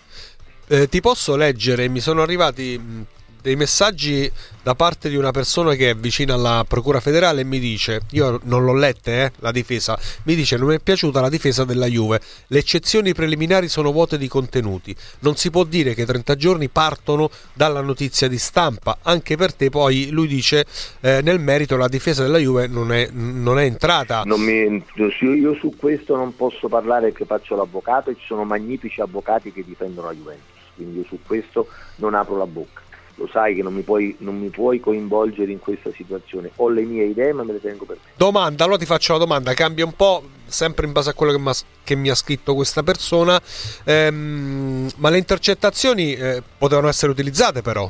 Eh, ti posso leggere, mi sono arrivati mh, dei messaggi da parte di una persona che è vicina alla Procura federale e mi dice, io non l'ho lette eh, la difesa, mi dice non mi è piaciuta la difesa della Juve, le eccezioni preliminari sono vuote di contenuti, non si può dire che trenta giorni partono dalla notizia di stampa, anche per te poi lui dice eh, nel merito la difesa della Juve non è, non è entrata.
Non mi, io su questo non posso parlare perché faccio l'avvocato e ci sono magnifici avvocati che difendono la Juventus, quindi io su questo non apro la bocca. Lo sai che non mi puoi non mi puoi coinvolgere in questa situazione. Ho le mie idee, ma me le tengo per me.
Domanda, allora ti faccio la domanda, cambia un po', sempre in base a quello che, che mi ha scritto questa persona, ehm, ma le intercettazioni eh, potevano essere utilizzate però?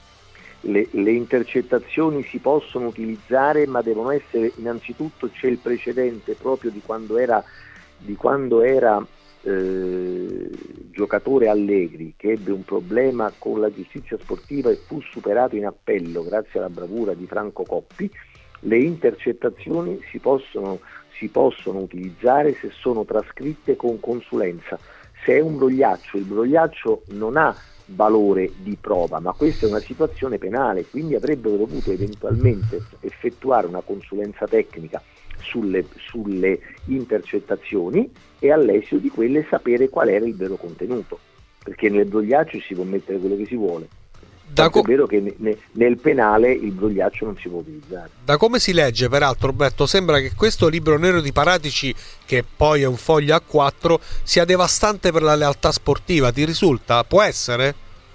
Le, le intercettazioni si possono utilizzare, ma devono essere, innanzitutto c'è il precedente proprio di quando era di quando era Eh, giocatore Allegri, che ebbe un problema con la giustizia sportiva e fu superato in appello grazie alla bravura di Franco Coppi. Le intercettazioni si possono, si possono utilizzare se sono trascritte con consulenza. Se è un brogliaccio, il brogliaccio non ha valore di prova, ma questa è una situazione penale, quindi avrebbero dovuto eventualmente effettuare una consulenza tecnica sulle, sulle intercettazioni e all'esito di quelle sapere qual era il vero contenuto, perché nel brogliaccio si può mettere quello che si vuole. Da co- è vero che ne, ne, nel penale il brogliaccio non si può utilizzare.
Da come si legge, peraltro, Roberto, sembra che questo libro nero di Paratici, che poi è un foglio A quattro, sia devastante per la lealtà sportiva. Ti risulta? Può essere?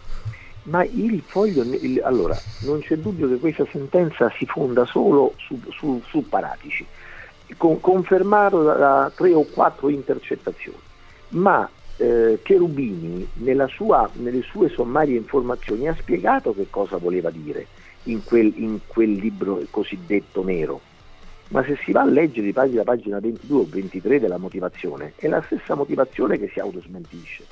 Ma il foglio, il, allora, non c'è dubbio che questa sentenza si fonda solo su, su, su Paratici, con, confermato da, da tre o quattro intercettazioni, ma eh, Cherubini nella sua, nelle sue sommarie informazioni ha spiegato che cosa voleva dire in quel, in quel libro cosiddetto nero, ma se si va a leggere di pagina, pagina ventidue o ventitré della motivazione, è la stessa motivazione che si autosmentisce.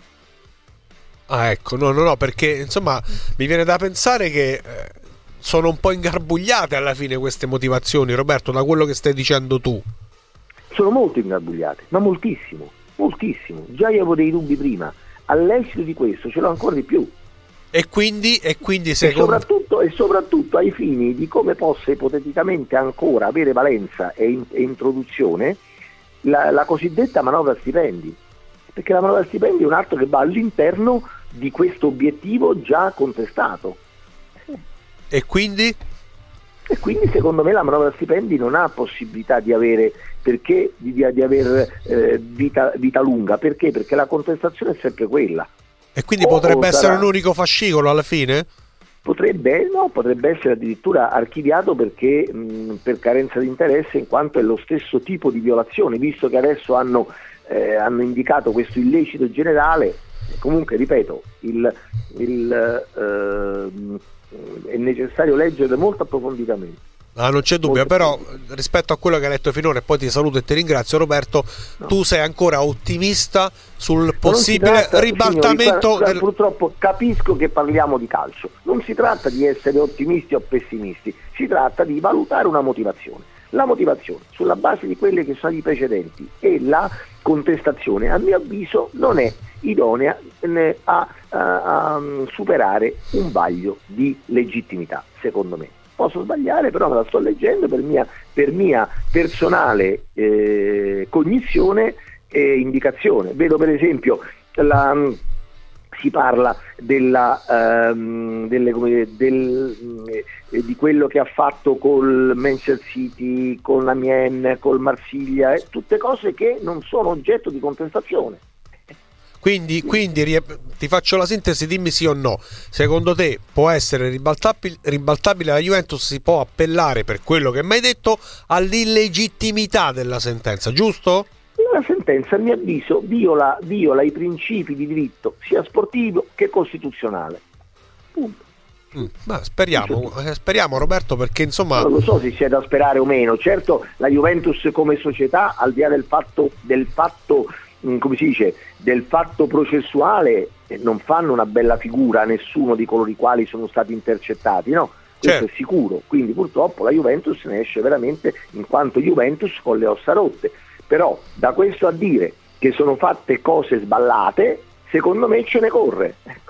Ah, ecco, no, no, no, perché insomma mi viene da pensare che eh, sono un po' ingarbugliate alla fine queste motivazioni, Roberto, da quello che stai dicendo tu.
Sono molto ingarbugliate, ma moltissimo, moltissimo. Già io avevo dei dubbi prima, all'esito di questo ce l'ho ancora di più.
E quindi, e quindi secondo...
e, soprattutto, e soprattutto ai fini di come possa ipoteticamente ancora avere valenza e, in, e introduzione la, la cosiddetta manovra stipendi. Perché la manovra stipendi è un atto che va all'interno di questo obiettivo già contestato.
E quindi?
E quindi secondo me la manovra stipendi non ha possibilità di avere perché di, di, di aver eh, vita, vita lunga, perché? Perché la contestazione è sempre quella.
E quindi
o,
potrebbe
o
essere
sarà...
un unico fascicolo alla fine?
Potrebbe, no, potrebbe essere addirittura archiviato perché mh, per carenza di interesse, in quanto è lo stesso tipo di violazione, visto che adesso hanno, eh, hanno indicato questo illecito generale. Comunque ripeto, il, il, eh, è necessario leggere molto approfonditamente.
Ah, non c'è dubbio,
molto
però rispetto a quello che hai letto finora, e poi ti saluto e ti ringrazio Roberto, no. Tu sei ancora ottimista sul possibile tratta, ribaltamento
signori,
del...
Purtroppo capisco che parliamo di calcio, non si tratta di essere ottimisti o pessimisti, si tratta di valutare una motivazione. La motivazione sulla base di quelle che sono i precedenti e la contestazione, a mio avviso, non è idonea a, a, a superare un vaglio di legittimità, secondo me. Posso sbagliare, però me la sto leggendo per mia, per mia personale eh, cognizione e indicazione. Vedo per esempio la, si parla della, um, delle, come, del, eh, di quello che ha fatto col Manchester City, con l'Amiens, col Marsiglia, eh, tutte cose che non sono oggetto di contestazione.
Quindi, quindi ti faccio la sintesi, dimmi sì o no. Secondo te può essere ribaltabile, ribaltabile la Juventus, si può appellare, per quello che mi hai detto, all'illegittimità della sentenza, giusto?
La sentenza, a mio avviso, viola, viola i principi di diritto sia sportivo che costituzionale. Punto.
Mm, ma speriamo, eh, speriamo Roberto, perché insomma...
Non lo so se c'è da sperare o meno. Certo, la Juventus come società, al di là del fatto, del fatto come si dice, del fatto processuale, non fanno una bella figura nessuno di coloro i quali sono stati intercettati, no? Questo certo. È sicuro, quindi purtroppo la Juventus ne esce veramente in quanto Juventus con le ossa rotte, però da questo a dire che sono fatte cose sballate, secondo me ce ne corre, ecco.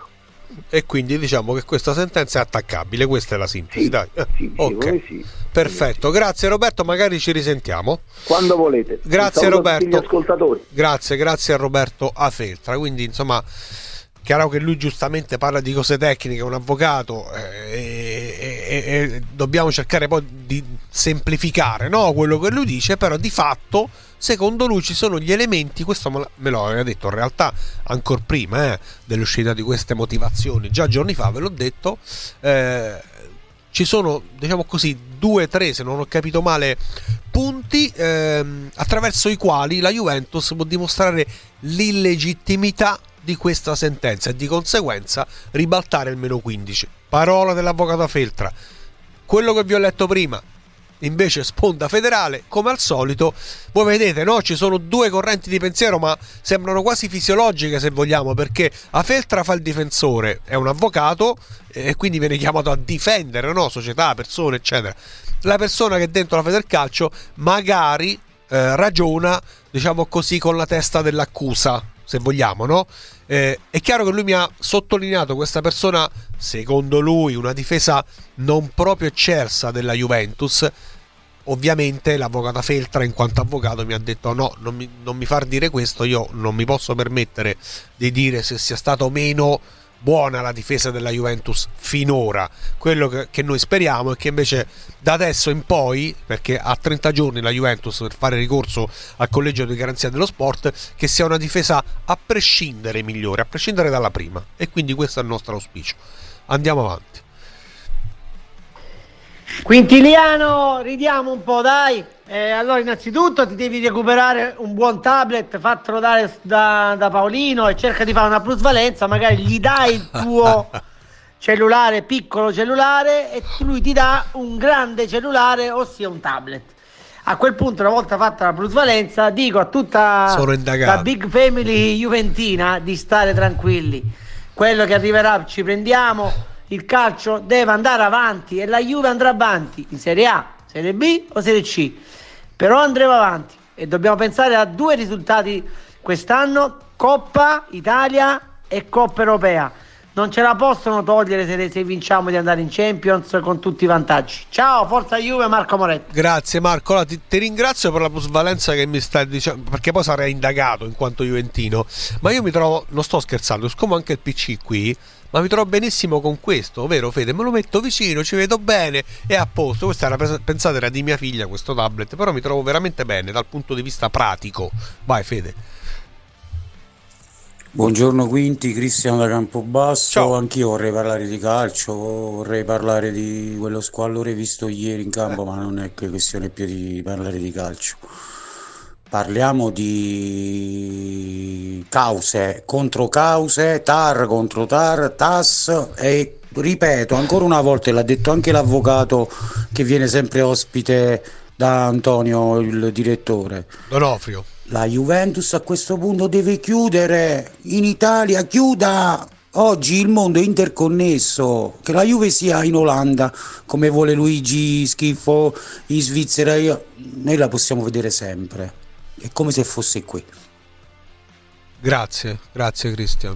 E quindi diciamo che questa sentenza è attaccabile, questa è la sintesi,
sì,
dai.
Sì,
ok,
sì,
perfetto,
sì.
Grazie Roberto, magari ci risentiamo
quando volete.
Grazie Roberto,
gli ascoltatori.
Grazie, grazie a Roberto Afeltra. Quindi insomma, chiaro che lui giustamente parla di cose tecniche, è un avvocato, eh, e, e, e dobbiamo cercare poi di semplificare, no, quello che lui dice, però di fatto secondo lui ci sono gli elementi, questo me lo aveva detto in realtà ancora prima eh, dell'uscita di queste motivazioni, già giorni fa ve l'ho detto, eh, ci sono, diciamo così, due, tre, se non ho capito male, punti ehm, attraverso i quali la Juventus può dimostrare l'illegittimità di questa sentenza e di conseguenza ribaltare il meno quindici. Parola dell'avvocato Feltra. Quello che vi ho letto prima invece sponda federale, come al solito. Voi vedete, no? Ci sono due correnti di pensiero, ma sembrano quasi fisiologiche, se vogliamo, perché Afeltra fa il difensore, è un avvocato e quindi viene chiamato a difendere, no? Società, persone, eccetera. La persona che è dentro la Federcalcio magari eh, ragiona, diciamo così, con la testa dell'accusa, se vogliamo, no? Eh, è chiaro che lui mi ha sottolineato, questa persona, secondo lui, una difesa non proprio eccelsa della Juventus. Ovviamente l'avvocato Feltra, in quanto avvocato, mi ha detto no, non mi, non mi far dire questo, io non mi posso permettere di dire se sia stato meno buona la difesa della Juventus finora. Quello che, che noi speriamo è che invece da adesso in poi, perché ha trenta giorni la Juventus per fare ricorso al collegio di garanzia dello sport, che sia una difesa a prescindere migliore, a prescindere dalla prima, e quindi questo è il nostro auspicio. Andiamo avanti.
Quintiliano, ridiamo un po', dai. Eh, allora, innanzitutto ti devi recuperare un buon tablet, fatelo dare da, da Paolino, e cerca di fare una plusvalenza. Magari gli dai il tuo cellulare, piccolo cellulare, e lui ti dà un grande cellulare, ossia un tablet. A quel punto, una volta fatta la plusvalenza, dico a tutta la big family juventina di stare tranquilli. Quello che arriverà ci prendiamo. Il calcio deve andare avanti e la Juve andrà avanti in Serie A, Serie B o Serie C, però andremo avanti e dobbiamo pensare a due risultati quest'anno: Coppa Italia e Coppa Europea. non ce la possono togliere se, se vinciamo di andare in Champions con tutti i vantaggi. Ciao, forza Juve, Marco Moretti.
Grazie Marco, allora, ti, ti ringrazio per la plusvalenza che mi stai dicendo, perché poi sarei indagato in quanto juventino, ma io mi trovo, non sto scherzando, siccome anche il P C qui, ma mi trovo benissimo con questo, vero Fede? Me lo metto vicino, ci vedo bene, è a posto. Questa era, pensate, era di mia figlia questo tablet, però mi trovo veramente bene dal punto di vista pratico. Vai Fede.
Buongiorno Quinti, Cristiano da Campobasso.
Ciao.
Anch'io vorrei parlare di calcio, vorrei parlare di quello squallore visto ieri in campo, ma non è che questione più di parlare di calcio. Parliamo di cause contro cause, T A R contro T A R, T A S e ripeto ancora una volta, e l'ha detto anche l'avvocato che viene sempre ospite da Antonio, il direttore.
Donofrio.
La Juventus a questo punto deve chiudere, in Italia chiuda, oggi il mondo è interconnesso, che la Juve sia in Olanda come vuole Luigi Schifo, in Svizzera, io, noi la possiamo vedere sempre, è come se fosse qui.
Grazie, grazie Cristian.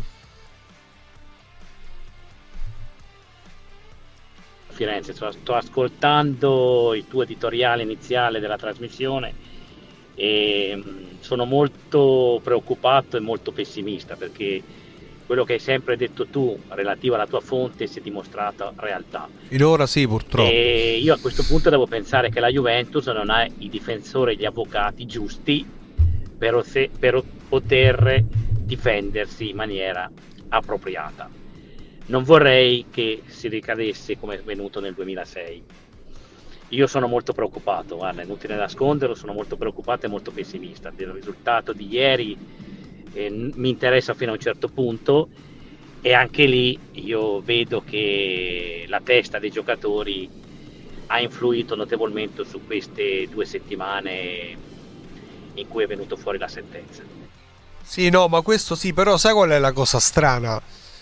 Firenze, sto, sto ascoltando il tuo editoriale iniziale della trasmissione e sono molto preoccupato e molto pessimista, perché quello che hai sempre detto tu relativo alla tua fonte si è dimostrato realtà.
Finora sì, purtroppo.
E io a questo punto devo pensare che la Juventus non ha i difensori e gli avvocati giusti per, se, per poter difendersi in maniera appropriata. Non vorrei che si ricadesse come è venuto nel duemilasei. Io sono molto preoccupato, guarda, è inutile nasconderlo, sono molto preoccupato e molto pessimista. Il risultato di ieri eh, mi interessa fino a un certo punto, e anche lì io vedo che la testa dei giocatori ha influito notevolmente su queste due settimane in cui è venuto fuori la sentenza.
Sì, no, ma questo sì, però sai qual è la cosa strana?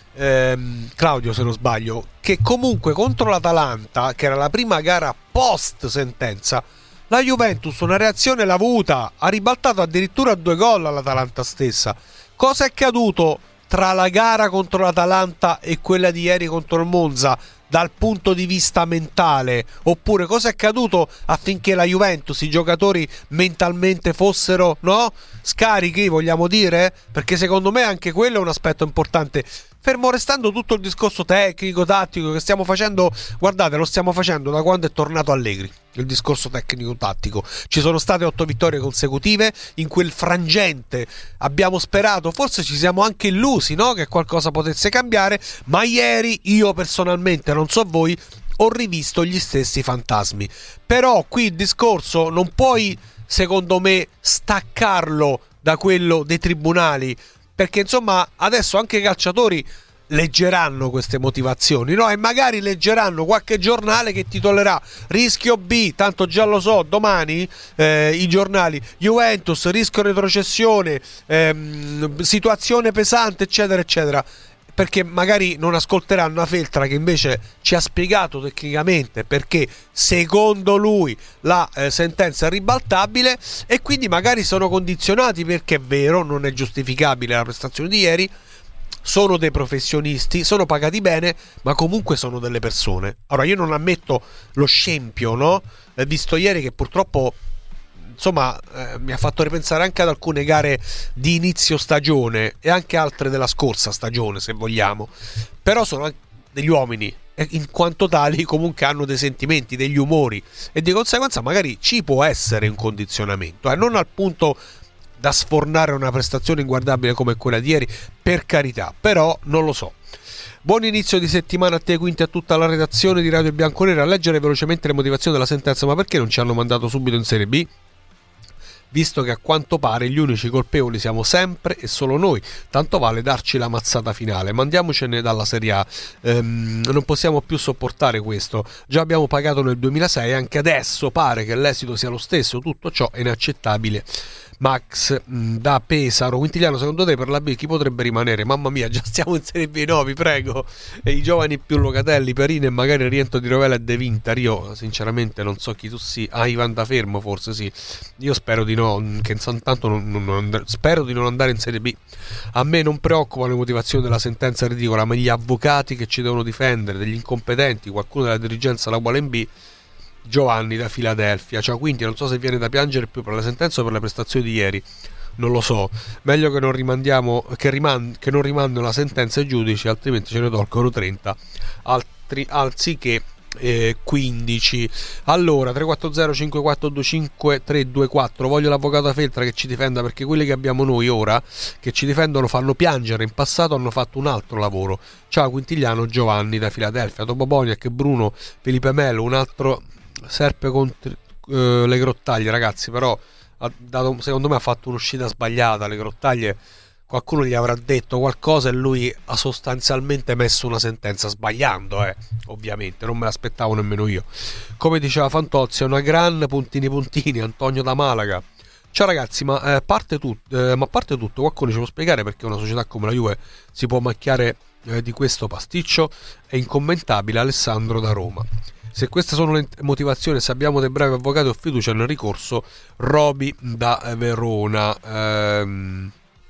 Ehm, Claudio, se non sbaglio, che comunque contro l'Atalanta, che era la prima gara post sentenza, la Juventus una reazione l'ha avuta, ha ribaltato addirittura due gol all'Atalanta stessa. Cosa è accaduto tra la gara contro l'Atalanta e quella di ieri contro il Monza dal punto di vista mentale? Oppure cosa è accaduto affinché la Juventus, i giocatori mentalmente fossero, no, scarichi, vogliamo dire? Perché secondo me anche quello è un aspetto importante. Fermo restando tutto il discorso tecnico, tattico che stiamo facendo, guardate, lo stiamo facendo da quando è tornato Allegri, il discorso tecnico-tattico. Ci sono state otto vittorie consecutive, in quel frangente abbiamo sperato, forse ci siamo anche illusi, no, che qualcosa potesse cambiare, ma ieri io personalmente, non so voi, ho rivisto gli stessi fantasmi. Però qui il discorso non puoi, secondo me, staccarlo da quello dei tribunali, perché insomma adesso anche i calciatori leggeranno queste motivazioni, no? E magari leggeranno qualche giornale che titolerà rischio B, tanto già lo so, domani eh, i giornali, Juventus, rischio retrocessione, ehm, situazione pesante, eccetera eccetera, perché magari non ascolteranno a Feltra che invece ci ha spiegato tecnicamente perché secondo lui la eh, sentenza è ribaltabile, e quindi magari sono condizionati, perché è vero, non è giustificabile la prestazione di ieri, sono dei professionisti, sono pagati bene, ma comunque sono delle persone. Allora io non ammetto lo scempio, no? Eh, visto ieri che purtroppo insomma eh, mi ha fatto ripensare anche ad alcune gare di inizio stagione e anche altre della scorsa stagione, se vogliamo, però sono anche degli uomini e in quanto tali comunque hanno dei sentimenti, degli umori, e di conseguenza magari ci può essere un condizionamento, eh, non al punto da sfornare una prestazione inguardabile come quella di ieri, per carità, però non lo so. Buon inizio di settimana a te, Quinti, a tutta la redazione di Radio Bianconera. A leggere velocemente le motivazioni della sentenza, ma perché non ci hanno mandato subito in Serie B? Visto che a quanto pare gli unici colpevoli siamo sempre e solo noi, tanto vale darci la mazzata finale, mandiamocene dalla Serie A, ehm, non possiamo più sopportare questo, già abbiamo pagato nel duemilasei, anche adesso pare che l'esito sia lo stesso, tutto ciò è inaccettabile Max mh, da Pesaro. Quintiliano, secondo te per la B chi potrebbe rimanere? Mamma mia, già stiamo in Serie B, no, vi prego. E i giovani più Locatelli, Perin e magari il rientro di Rovella e De Vintar. Io sinceramente non so chi tu sia. Ah, Ivan da Fermo forse, sì. Io spero di no, che intanto non, non, non, spero di non andare in Serie B. A me non preoccupa le motivazioni della sentenza ridicola, ma gli avvocati che ci devono difendere, degli incompetenti, qualcuno della dirigenza la vuole in B. Giovanni da Filadelfia. Ciao Quinti, non so se viene da piangere più per la sentenza o per le prestazioni di ieri, non lo so, meglio che non rimandiamo che, rimand- che non rimandino la sentenza ai giudici, altrimenti ce ne tolgono trenta altri, anziché eh, quindici. Allora tre quattro zero cinque quattro due cinque tre due quattro, voglio l'avvocato Feltra che ci difenda, perché quelli che abbiamo noi ora che ci difendono fanno piangere, in passato hanno fatto un altro lavoro. Ciao Quintiliano, Giovanni da Filadelfia. Dopo Boniac, Bruno, Felipe Melo, un altro Serpe contro uh, le Grottaglie, ragazzi, però ha dato, secondo me ha fatto un'uscita sbagliata. Le Grottaglie, qualcuno gli avrà detto qualcosa e lui ha sostanzialmente messo una sentenza sbagliando, eh. Ovviamente non me l'aspettavo nemmeno io. Come diceva Fantozzi, è una gran puntini puntini. Antonio da Malaga. Ciao ragazzi, ma, eh, parte tut- eh, ma a parte tutto, qualcuno ci può spiegare perché una società come la Juve si può macchiare eh, di questo pasticcio? È incommentabile. Alessandro da Roma. Se queste sono le motivazioni, se abbiamo dei bravi avvocati, ho fiducia nel ricorso. Roby da Verona. Ehm,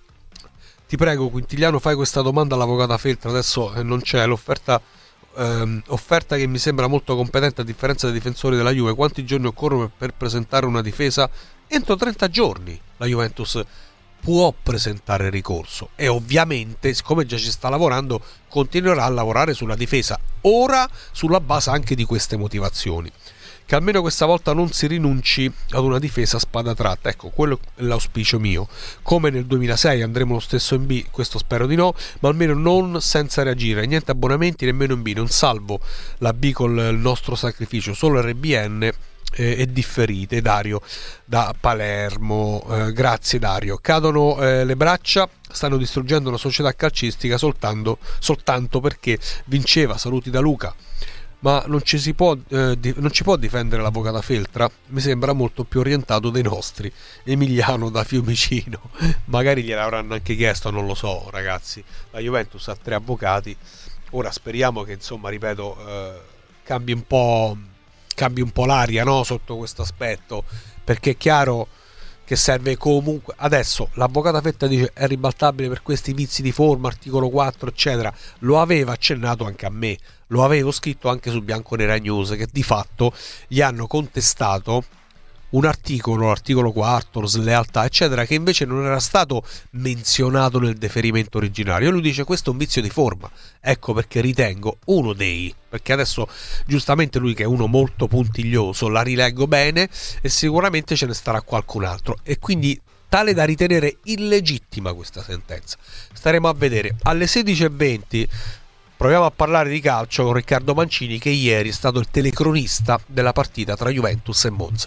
ti prego Quintiliano, fai questa domanda all'avvocata Feltra, adesso non c'è l'offerta, ehm, offerta che mi sembra molto competente a differenza dei difensori della Juve. Quanti giorni occorrono per presentare una difesa? Entro trenta giorni la Juventus può presentare ricorso e ovviamente, siccome già ci sta lavorando, continuerà a lavorare sulla difesa, ora sulla base anche di queste motivazioni. Che almeno questa volta non si rinunci ad una difesa a spada tratta, ecco, quello è l'auspicio mio. Come nel duemilasei andremo lo stesso in B, questo spero di no, ma almeno non senza reagire, niente abbonamenti nemmeno in B, non salvo la B col il nostro sacrificio, solo R B N eh, e differite. Dario da Palermo, eh, grazie Dario. Cadono eh, le braccia, stanno distruggendo una società calcistica soltanto, soltanto perché vinceva. Saluti da Luca. Ma non ci si può eh, di, non ci può difendere l'avvocata Feltra? Mi sembra molto più orientato dei nostri. Emiliano da Fiumicino. Magari gliel'avranno anche chiesto, non lo so ragazzi. La Juventus ha tre avvocati, ora speriamo che insomma, ripeto, eh, cambi un po' cambi un po' l'aria, no? Sotto questo aspetto, perché è chiaro che serve comunque. Adesso l'avvocata Feltra dice è ribaltabile per questi vizi di forma, articolo quattro eccetera. Lo aveva accennato anche a me, lo avevo scritto anche su Bianconera News, che di fatto gli hanno contestato un articolo, l'articolo quattro, slealtà eccetera, che invece non era stato menzionato nel deferimento originario. E lui dice questo è un vizio di forma. Ecco perché ritengo uno dei, perché adesso giustamente lui che è uno molto puntiglioso, la rileggo bene e sicuramente ce ne starà qualcun altro, e quindi tale da ritenere illegittima questa sentenza. Staremo a vedere. Alle sedici e venti proviamo a parlare di calcio con Riccardo Mancini, che ieri è stato il telecronista della partita tra Juventus e Monza.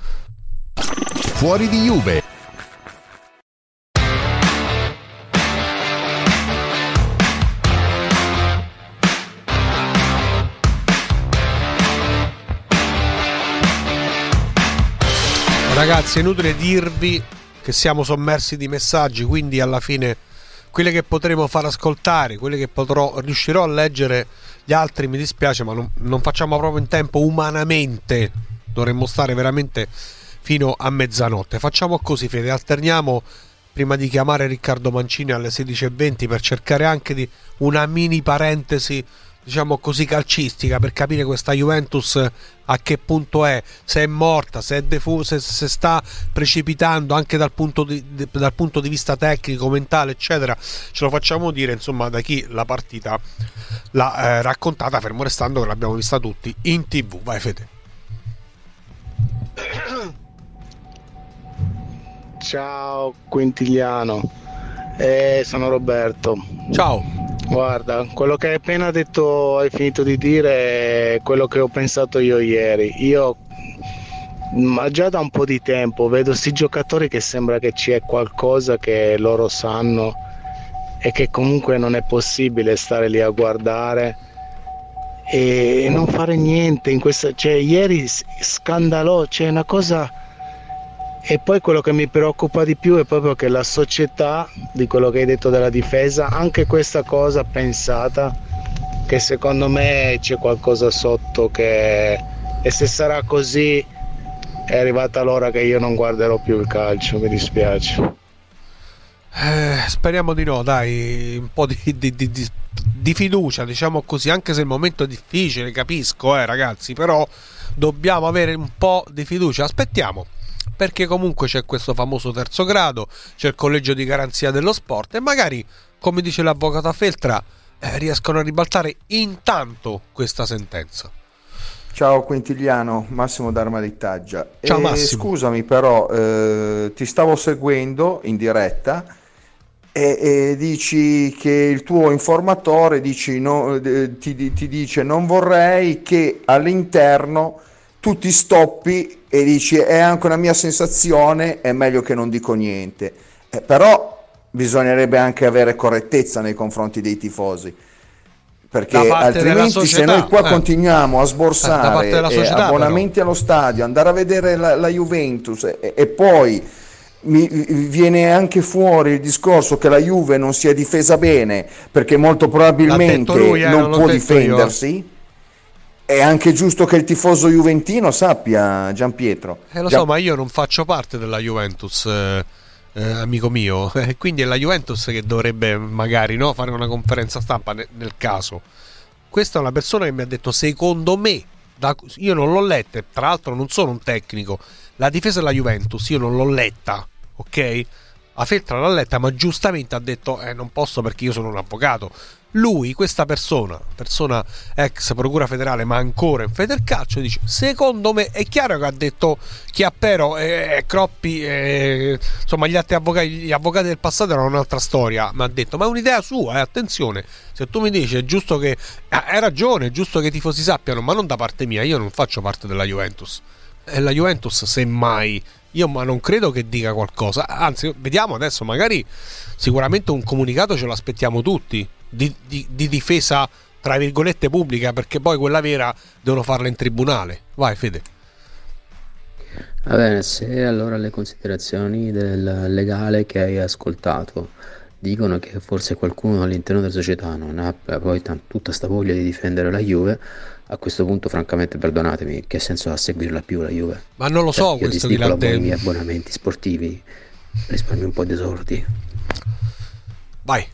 Fuori di Juve.
Ragazzi, è inutile dirvi che siamo sommersi di messaggi, quindi alla fine quelle che potremo far ascoltare, quelle che potrò riuscirò a leggere, gli altri mi dispiace, ma non, non facciamo proprio in tempo umanamente. Dovremmo stare veramente fino a mezzanotte. Facciamo così, Fede, alterniamo prima di chiamare Riccardo Mancini alle sedici e venti per cercare anche di una mini parentesi, diciamo così, calcistica, per capire questa Juventus a che punto è, se è morta, se è defusa, se, se sta precipitando anche dal punto di, di, dal punto di vista tecnico, mentale eccetera. Ce lo facciamo dire insomma da chi la partita l'ha eh, raccontata, fermo restando che l'abbiamo vista tutti in tv. Vai Fede.
Ciao Quintiliano, eh, sono Roberto.
Ciao.
Guarda, quello che hai appena detto, hai finito di dire, è quello che ho pensato io ieri. Io, ma già da un po' di tempo, vedo sti giocatori che sembra che c'è qualcosa che loro sanno e che comunque non è possibile stare lì a guardare e non fare niente in questa. Cioè, ieri scandalò, c'è una cosa
E poi quello che mi preoccupa di più è proprio che la società, di quello che hai detto della difesa, anche questa cosa pensata, che secondo me c'è qualcosa sotto che, e se sarà così è arrivata l'ora che io non guarderò più il calcio, mi dispiace.
Eh, speriamo di no, dai, un po' di, di, di, di, di fiducia, diciamo così, anche se il momento è difficile, capisco, eh ragazzi, però dobbiamo avere un po' di fiducia, aspettiamo, perché comunque c'è questo famoso terzo grado, c'è il collegio di garanzia dello sport e magari, come dice l'avvocato Feltra, eh, riescono a ribaltare intanto questa sentenza.
Ciao Quintiliano, Massimo d'Armalittaggia.
Ciao
e
Massimo.
Scusami però, eh, ti stavo seguendo in diretta e, e dici che il tuo informatore dici, no, eh, ti, ti dice non vorrei che all'interno tu ti stoppi e dici è anche una mia sensazione, è meglio che non dico niente. Eh, però bisognerebbe anche avere correttezza nei confronti dei tifosi. Perché altrimenti se noi qua eh. continuiamo a sborsare eh, abbonamenti però. allo stadio, andare a vedere la, la Juventus e, e poi mi, viene anche fuori il discorso che la Juve non si è difesa bene perché molto probabilmente lui, eh, non, non può difendersi, io. È anche giusto che il tifoso juventino sappia, Gianpietro.
Eh, lo
Gian...
so, ma io non faccio parte della Juventus, eh, eh, amico mio, eh, quindi è la Juventus che dovrebbe magari no, fare una conferenza stampa nel, nel caso. Questa è una persona che mi ha detto secondo me, da, io non l'ho letta, tra l'altro non sono un tecnico, la difesa della Juventus io non l'ho letta, ok? A Feltra l'ha letta, ma giustamente ha detto eh, non posso perché io sono un avvocato. Lui, questa persona, persona ex procura federale ma ancora in Federcalcio, dice secondo me, è chiaro che ha detto Chiappero e eh, Croppi, eh, insomma gli altri avvocati, gli avvocati del passato erano un'altra storia, ma ha detto ma è un'idea sua, eh, attenzione, se tu mi dici è giusto che, eh, hai ragione, è giusto che i tifosi sappiano, ma non da parte mia, io non faccio parte della Juventus, è la Juventus semmai, io ma non credo che dica qualcosa, anzi vediamo adesso, magari sicuramente un comunicato ce lo aspettiamo tutti Di, di, di difesa tra virgolette pubblica, perché poi quella vera devono farla in tribunale. Vai Fede.
Va bene, se allora le considerazioni del legale che hai ascoltato dicono che forse qualcuno all'interno della società non ha poi t- tutta sta voglia di difendere la Juve, a questo punto francamente perdonatemi, che senso ha seguirla più la Juve?
Ma non lo so,
cioè,
questo chi l'ha detto.
I miei abbonamenti sportivi, risparmio un po' di esordi.
Vai.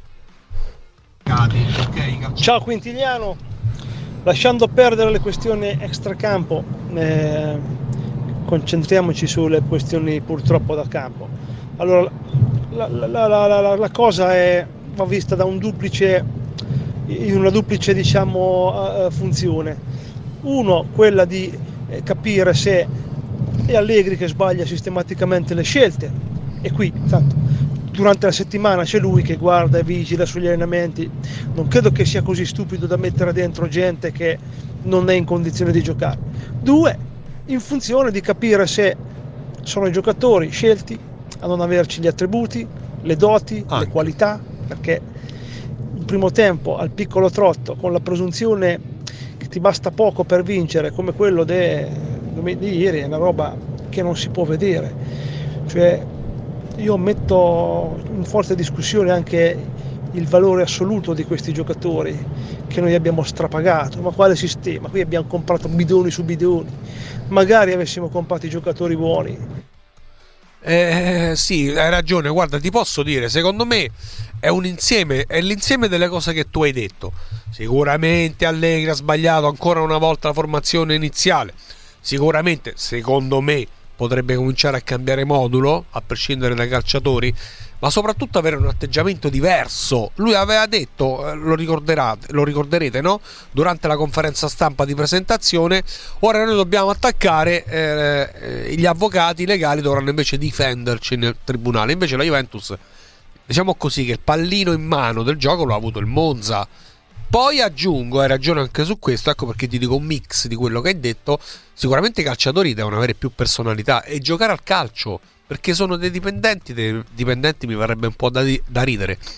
Ciao Quintiliano, lasciando perdere le questioni extracampo, eh, concentriamoci sulle questioni purtroppo da campo. Allora, la, la, la, la, la, la cosa è va vista da un duplice, in una duplice diciamo uh, funzione. Uno, quella di eh, capire se è Allegri che sbaglia sistematicamente le scelte, e qui tanto durante la settimana c'è lui che guarda e vigila sugli allenamenti, non credo che sia così stupido da mettere dentro gente che non è in condizione di giocare. Due, in funzione di capire se sono i giocatori scelti a non averci gli attributi, le doti, ah. le qualità, perché il primo tempo al piccolo trotto con la presunzione che ti basta poco per vincere, come quello de, di ieri, è una roba che non si può vedere, cioè io metto in forte discussione anche il valore assoluto di questi giocatori che noi abbiamo strapagato. Ma quale sistema? Qui abbiamo comprato bidoni su bidoni, magari avessimo comprato i giocatori buoni.
Eh, sì, hai ragione, guarda, ti posso dire, secondo me è un insieme, è l'insieme delle cose che tu hai detto. Sicuramente Allegri ha sbagliato ancora una volta la formazione iniziale, sicuramente, secondo me, potrebbe cominciare a cambiare modulo, a prescindere dai calciatori, ma soprattutto avere un atteggiamento diverso. Lui aveva detto, lo ricorderate, lo ricorderete, no? Durante la conferenza stampa di presentazione, ora noi dobbiamo attaccare, eh, gli avvocati legali dovranno invece difenderci nel tribunale. Invece la Juventus, diciamo così, che il pallino in mano del gioco lo ha avuto il Monza. Poi aggiungo, hai ragione anche su questo, ecco perché ti dico un mix di quello che hai detto, sicuramente i calciatori devono avere più personalità e giocare al calcio, perché sono dei dipendenti, dei dipendenti mi verrebbe un po' da, da ridere.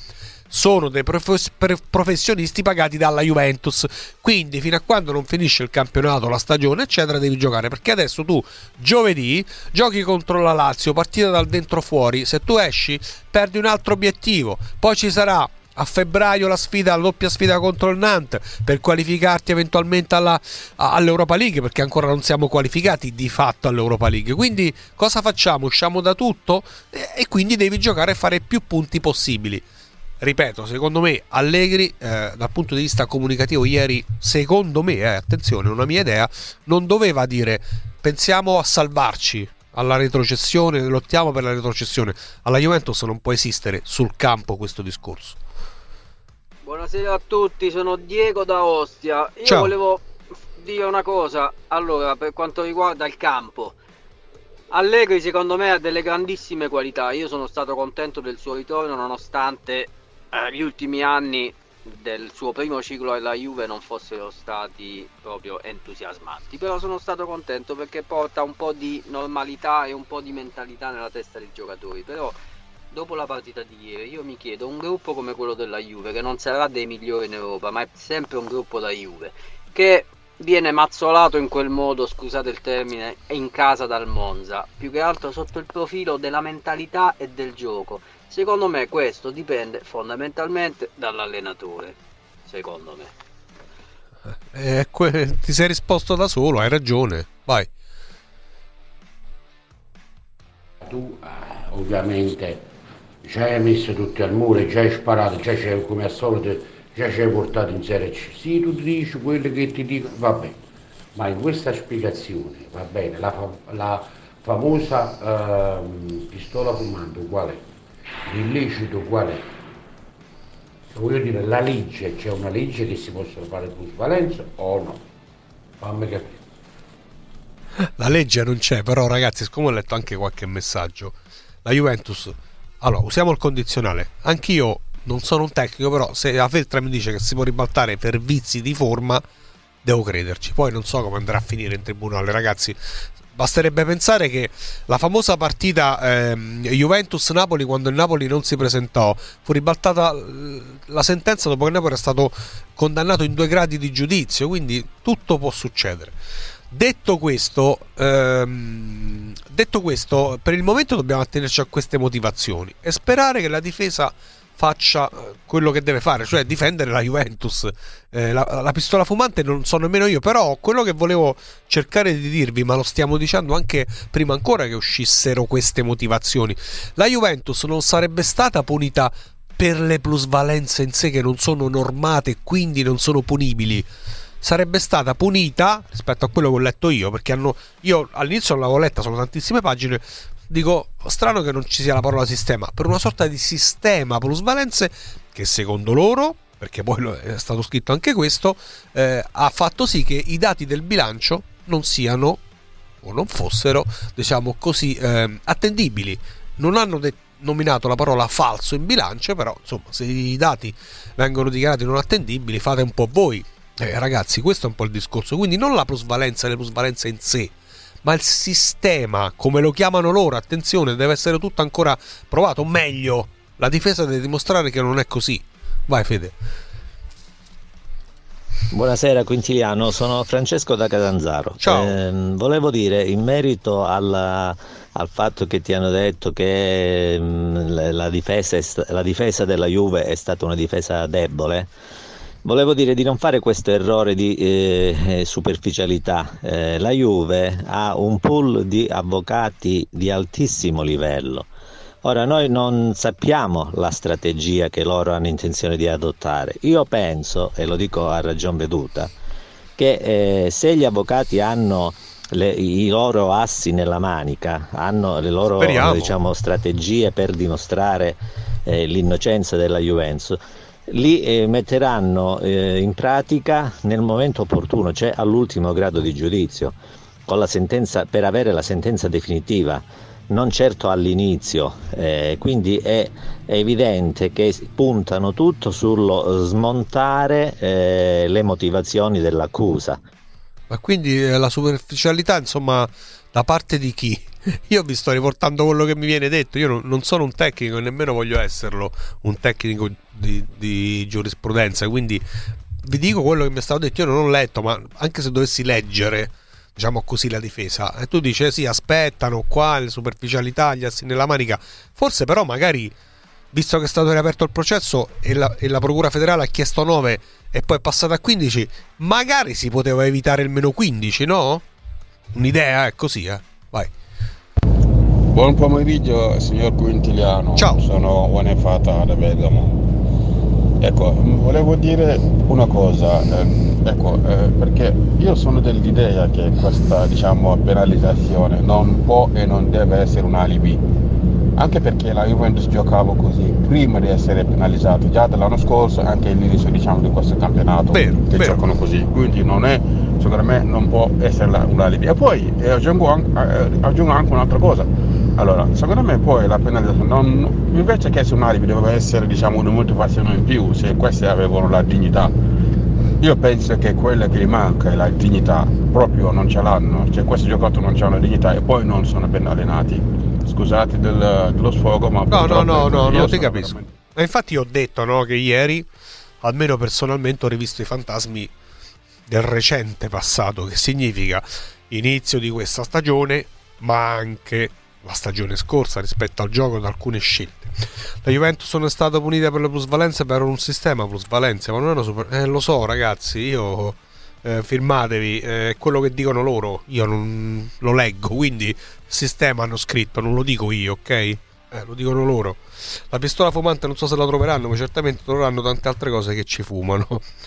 sono dei prof- professionisti pagati dalla Juventus, quindi fino a quando non finisce il campionato, la stagione eccetera devi giocare, perché adesso tu giovedì giochi contro la Lazio, partita dal dentro fuori, se tu esci perdi un altro obiettivo, poi ci sarà a febbraio la sfida, la doppia sfida contro il Nantes per qualificarti eventualmente alla, all'Europa League, perché ancora non siamo qualificati di fatto all'Europa League. Quindi cosa facciamo? Usciamo da tutto e, e quindi devi giocare e fare più punti possibili. Ripeto, secondo me Allegri eh, dal punto di vista comunicativo ieri, secondo me, eh, attenzione, una mia idea, non doveva dire pensiamo a salvarci alla retrocessione, lottiamo per la retrocessione. Alla Juventus non può esistere sul campo questo discorso.
Buonasera a tutti, sono Diego da Ostia. Io
Ciao.
volevo dire una cosa. Allora, per quanto riguarda il campo, Allegri secondo me ha delle grandissime qualità. Io sono stato contento del suo ritorno, nonostante eh, gli ultimi anni del suo primo ciclo alla Juve non fossero stati proprio entusiasmanti. Però sono stato contento perché porta un po' di normalità e un po' di mentalità nella testa dei giocatori. Però dopo la partita di ieri io mi chiedo, un gruppo come quello della Juve, che non sarà dei migliori in Europa, ma è sempre un gruppo da Juve, che viene mazzolato in quel modo, scusate il termine, in casa dal Monza, più che altro sotto il profilo della mentalità e del gioco. Secondo me questo dipende fondamentalmente dall'allenatore, secondo me.
Eh, que- ti sei risposto da solo, hai ragione, vai.
Tu eh, ovviamente già hai messo tutti al muro, già hai sparato, già c'è, come al solito, già ci hai portato in Serie C. Sì, tu dici quello che ti dico, va bene, ma in questa spiegazione, va bene, la, fa- la famosa eh, pistola fumante qual è? L'illecito qual è? Voglio dire, la legge, c'è una legge che si possono fare plusvalenza o no? Fammi capire.
La legge non c'è, però ragazzi, siccome ho letto anche qualche messaggio, la Juventus, allora usiamo il condizionale, anch'io non sono un tecnico, però se la Feltra mi dice che si può ribaltare per vizi di forma, devo crederci. Poi non so come andrà a finire in tribunale, ragazzi. Basterebbe pensare che la famosa partita ehm, Juventus-Napoli, quando il Napoli non si presentò, fu ribaltata la sentenza dopo che il Napoli era stato condannato in due gradi di giudizio, quindi tutto può succedere. Detto questo, ehm, detto questo, per il momento dobbiamo attenerci a queste motivazioni e sperare che la difesa faccia quello che deve fare, cioè difendere la Juventus. Eh, la, la pistola fumante non so nemmeno io, però quello che volevo cercare di dirvi, ma lo stiamo dicendo anche prima ancora che uscissero queste motivazioni, la Juventus non sarebbe stata punita per le plusvalenze in sé che non sono normate e quindi non sono punibili. Sarebbe stata punita rispetto a quello che ho letto io, perché hanno, io all'inizio non l'avevo letta, sono tantissime pagine, dico strano che non ci sia la parola sistema, per una sorta di sistema plusvalenze che secondo loro, perché poi è stato scritto anche questo, eh, ha fatto sì che i dati del bilancio non siano o non fossero, diciamo così, eh, attendibili. Non hanno de- nominato la parola falso in bilancio, però insomma se i dati vengono dichiarati non attendibili fate un po' voi. Eh, ragazzi, questo è un po' il discorso, quindi non la plusvalenza e le plusvalenze in sé, ma il sistema, come lo chiamano loro, attenzione, deve essere tutto ancora provato, meglio, la difesa deve dimostrare che non è così. Vai Fede.
Buonasera Quintiliano, sono Francesco da Catanzaro.
Ciao.
Eh, volevo dire, in merito alla, al fatto che ti hanno detto che mh, la, difesa è sta- la difesa della Juve è stata una difesa debole, volevo dire di non fare questo errore di eh, superficialità. Eh, la Juve ha un pool di avvocati di altissimo livello. Ora noi non sappiamo la strategia che loro hanno intenzione di adottare. Io penso, e lo dico a ragion veduta, che eh, se gli avvocati hanno le, i loro assi nella manica, hanno le loro diciamo, strategie per dimostrare eh, l'innocenza della Juventus, li eh, metteranno eh, in pratica nel momento opportuno, cioè all'ultimo grado di giudizio, con la sentenza, per avere la sentenza definitiva, non certo all'inizio. Eh, quindi è, è evidente che puntano tutto sullo smontare eh, le motivazioni dell'accusa.
Ma quindi la superficialità, insomma, da parte di chi? io vi sto riportando quello che mi viene detto. Io non, non sono un tecnico e nemmeno voglio esserlo, un tecnico di, di giurisprudenza, quindi vi dico quello che mi è stato detto. Io non ho letto, ma anche se dovessi leggere, diciamo così, la difesa, e tu dici eh sì, aspettano qua le superficialità, gli assi nella manica, forse però magari, visto che è stato riaperto il processo e la, e la procura federale ha chiesto nove e poi è passata a quindici, magari si poteva evitare il meno quindici, no? Un'idea è così, eh vai.
Buon pomeriggio signor Quintiliano.
Ciao.
Sono Wanefata da Bergamo. Ecco, volevo dire una cosa, eh, ecco, eh, perché io sono dell'idea che questa, diciamo, penalizzazione non può e non deve essere un alibi, anche perché la Juventus giocava così prima di essere penalizzato, già dall'anno scorso, anche all'inizio, diciamo, di questo campionato, vero, che vero. giocano così, quindi non è, secondo me non può essere un alibi. E poi eh, aggiungo, anche, eh, aggiungo anche un'altra cosa. Allora, secondo me poi la penalizzazione non, invece che essere un alibi, doveva essere, diciamo, una motivazione in più, se questi avevano la dignità. Io penso che quella che gli manca è la dignità, proprio non ce l'hanno, cioè questi giocatori non hanno dignità e poi non sono ben allenati. Scusate del, dello sfogo, ma
no, no, no, no,
io
no, ti capisco.
Veramente...
E infatti ho detto, no, che ieri, almeno personalmente, ho rivisto i fantasmi del recente passato, che significa inizio di questa stagione, ma anche la stagione scorsa rispetto al gioco da alcune scelte. La Juventus non è stata punita per le plusvalenze, per un sistema plusvalenze, ma non erano super... eh, lo so ragazzi, io eh, firmatevi, è eh, quello che dicono loro, io non lo leggo, quindi sistema hanno scritto, non lo dico io, ok? Eh, lo dicono loro. La pistola fumante non so se la troveranno, ma certamente troveranno tante altre cose che ci fumano.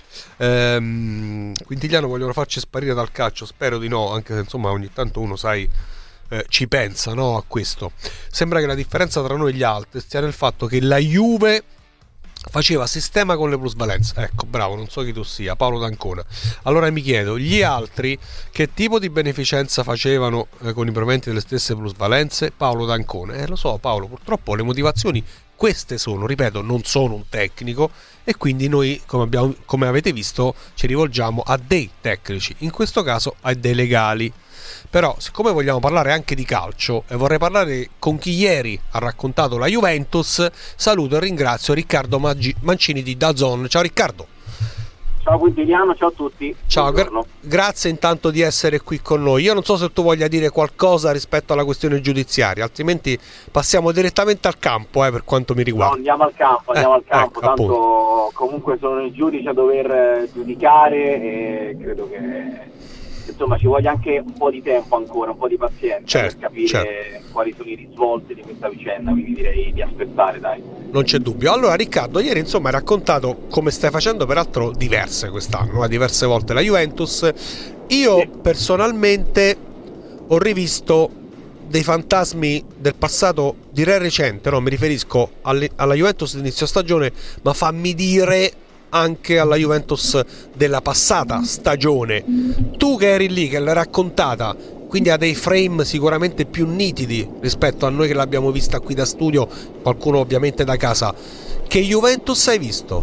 ehm, Quintiliano, vogliono farci sparire dal calcio? Spero di no, anche se insomma ogni tanto uno, sai, Eh, ci pensa, no, a questo. Sembra che la differenza tra noi e gli altri stia nel fatto che la Juve faceva sistema con le plusvalenze. Ecco, bravo, non so chi tu sia, Paolo D'Ancona. Allora mi chiedo, gli altri che tipo di beneficenza facevano eh, con i proventi delle stesse plusvalenze? Paolo D'Ancona. Eh, lo so Paolo, purtroppo le motivazioni queste sono, ripeto, non sono un tecnico e quindi noi, come, abbiamo, come avete visto, ci rivolgiamo a dei tecnici, in questo caso a dei legali. Però siccome vogliamo parlare anche di calcio e vorrei parlare con chi ieri ha raccontato la Juventus, saluto e ringrazio Riccardo Maggi- Mancini di DAZN. Ciao Riccardo.
Ciao Quintiliano, ciao a tutti.
Ciao, gra- grazie intanto di essere qui con noi. Io non so se tu voglia dire qualcosa rispetto alla questione giudiziaria, altrimenti passiamo direttamente al campo, eh, per quanto mi riguarda.
No, andiamo al campo, andiamo
eh,
al campo,
ecco,
tanto
appunto.
Comunque sono i giudici a dover giudicare e credo che insomma ci voglia anche un po' di tempo ancora, un po' di pazienza, certo, per capire certo. quali sono i risvolti di questa vicenda, quindi direi di aspettare, dai.
Non c'è dubbio. Allora Riccardo, ieri insomma hai raccontato, come stai facendo peraltro diverse quest'anno, eh, diverse volte, la Juventus. Io sì. personalmente ho rivisto dei fantasmi del passato, direi recente, no? Mi riferisco alle, alla Juventus di inizio stagione, ma fammi dire anche alla Juventus della passata stagione. Tu che eri lì, che l'hai raccontata, quindi ha dei frame sicuramente più nitidi rispetto a noi che l'abbiamo vista qui da studio, qualcuno ovviamente da casa. Che Juventus hai visto?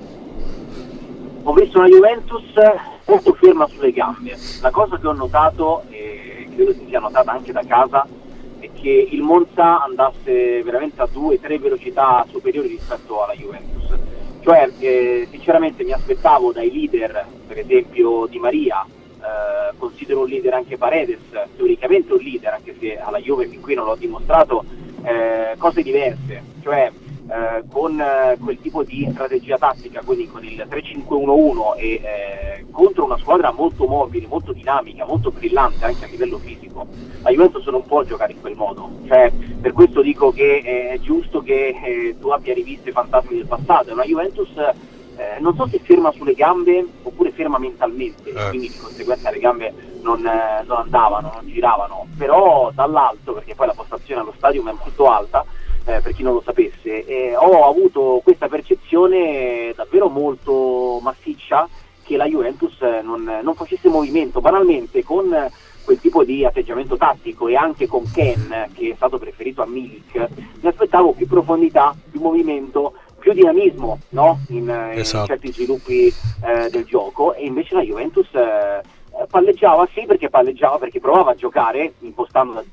Ho visto una Juventus molto ferma sulle gambe. La cosa che ho notato, e credo si sia notata anche da casa, è che il Monza andasse veramente a due tre velocità superiori rispetto alla Juventus. Cioè, eh, sinceramente mi aspettavo dai leader, per esempio Di Maria, eh, considero un leader anche Paredes, teoricamente un leader, anche se alla Juve fin qui non l'ho dimostrato, eh, cose diverse, cioè eh, con eh, quel tipo di strategia tattica, quindi con il tre cinque uno uno e eh, contro una squadra molto mobile, molto dinamica, molto brillante anche a livello fisico. La Juventus non può giocare in quel modo, cioè per questo dico che eh, è giusto che eh, tu abbia rivisto i fantasmi del passato. È una Juventus eh, non so se ferma sulle gambe oppure ferma mentalmente, eh. quindi di conseguenza le gambe non, eh, non andavano, non giravano, però dall'alto, perché poi la postazione allo stadio è molto alta, eh, per chi non lo sapesse, eh, ho avuto questa percezione davvero molto massiccia che la Juventus non, non facesse movimento, banalmente con quel tipo di atteggiamento tattico e anche con Ken, che è stato preferito a Milik. Mi aspettavo più profondità, più movimento, più dinamismo, no? in, esatto. in certi sviluppi eh, del gioco, e invece la Juventus eh, palleggiava, sì, perché palleggiava, perché provava a giocare impostando da,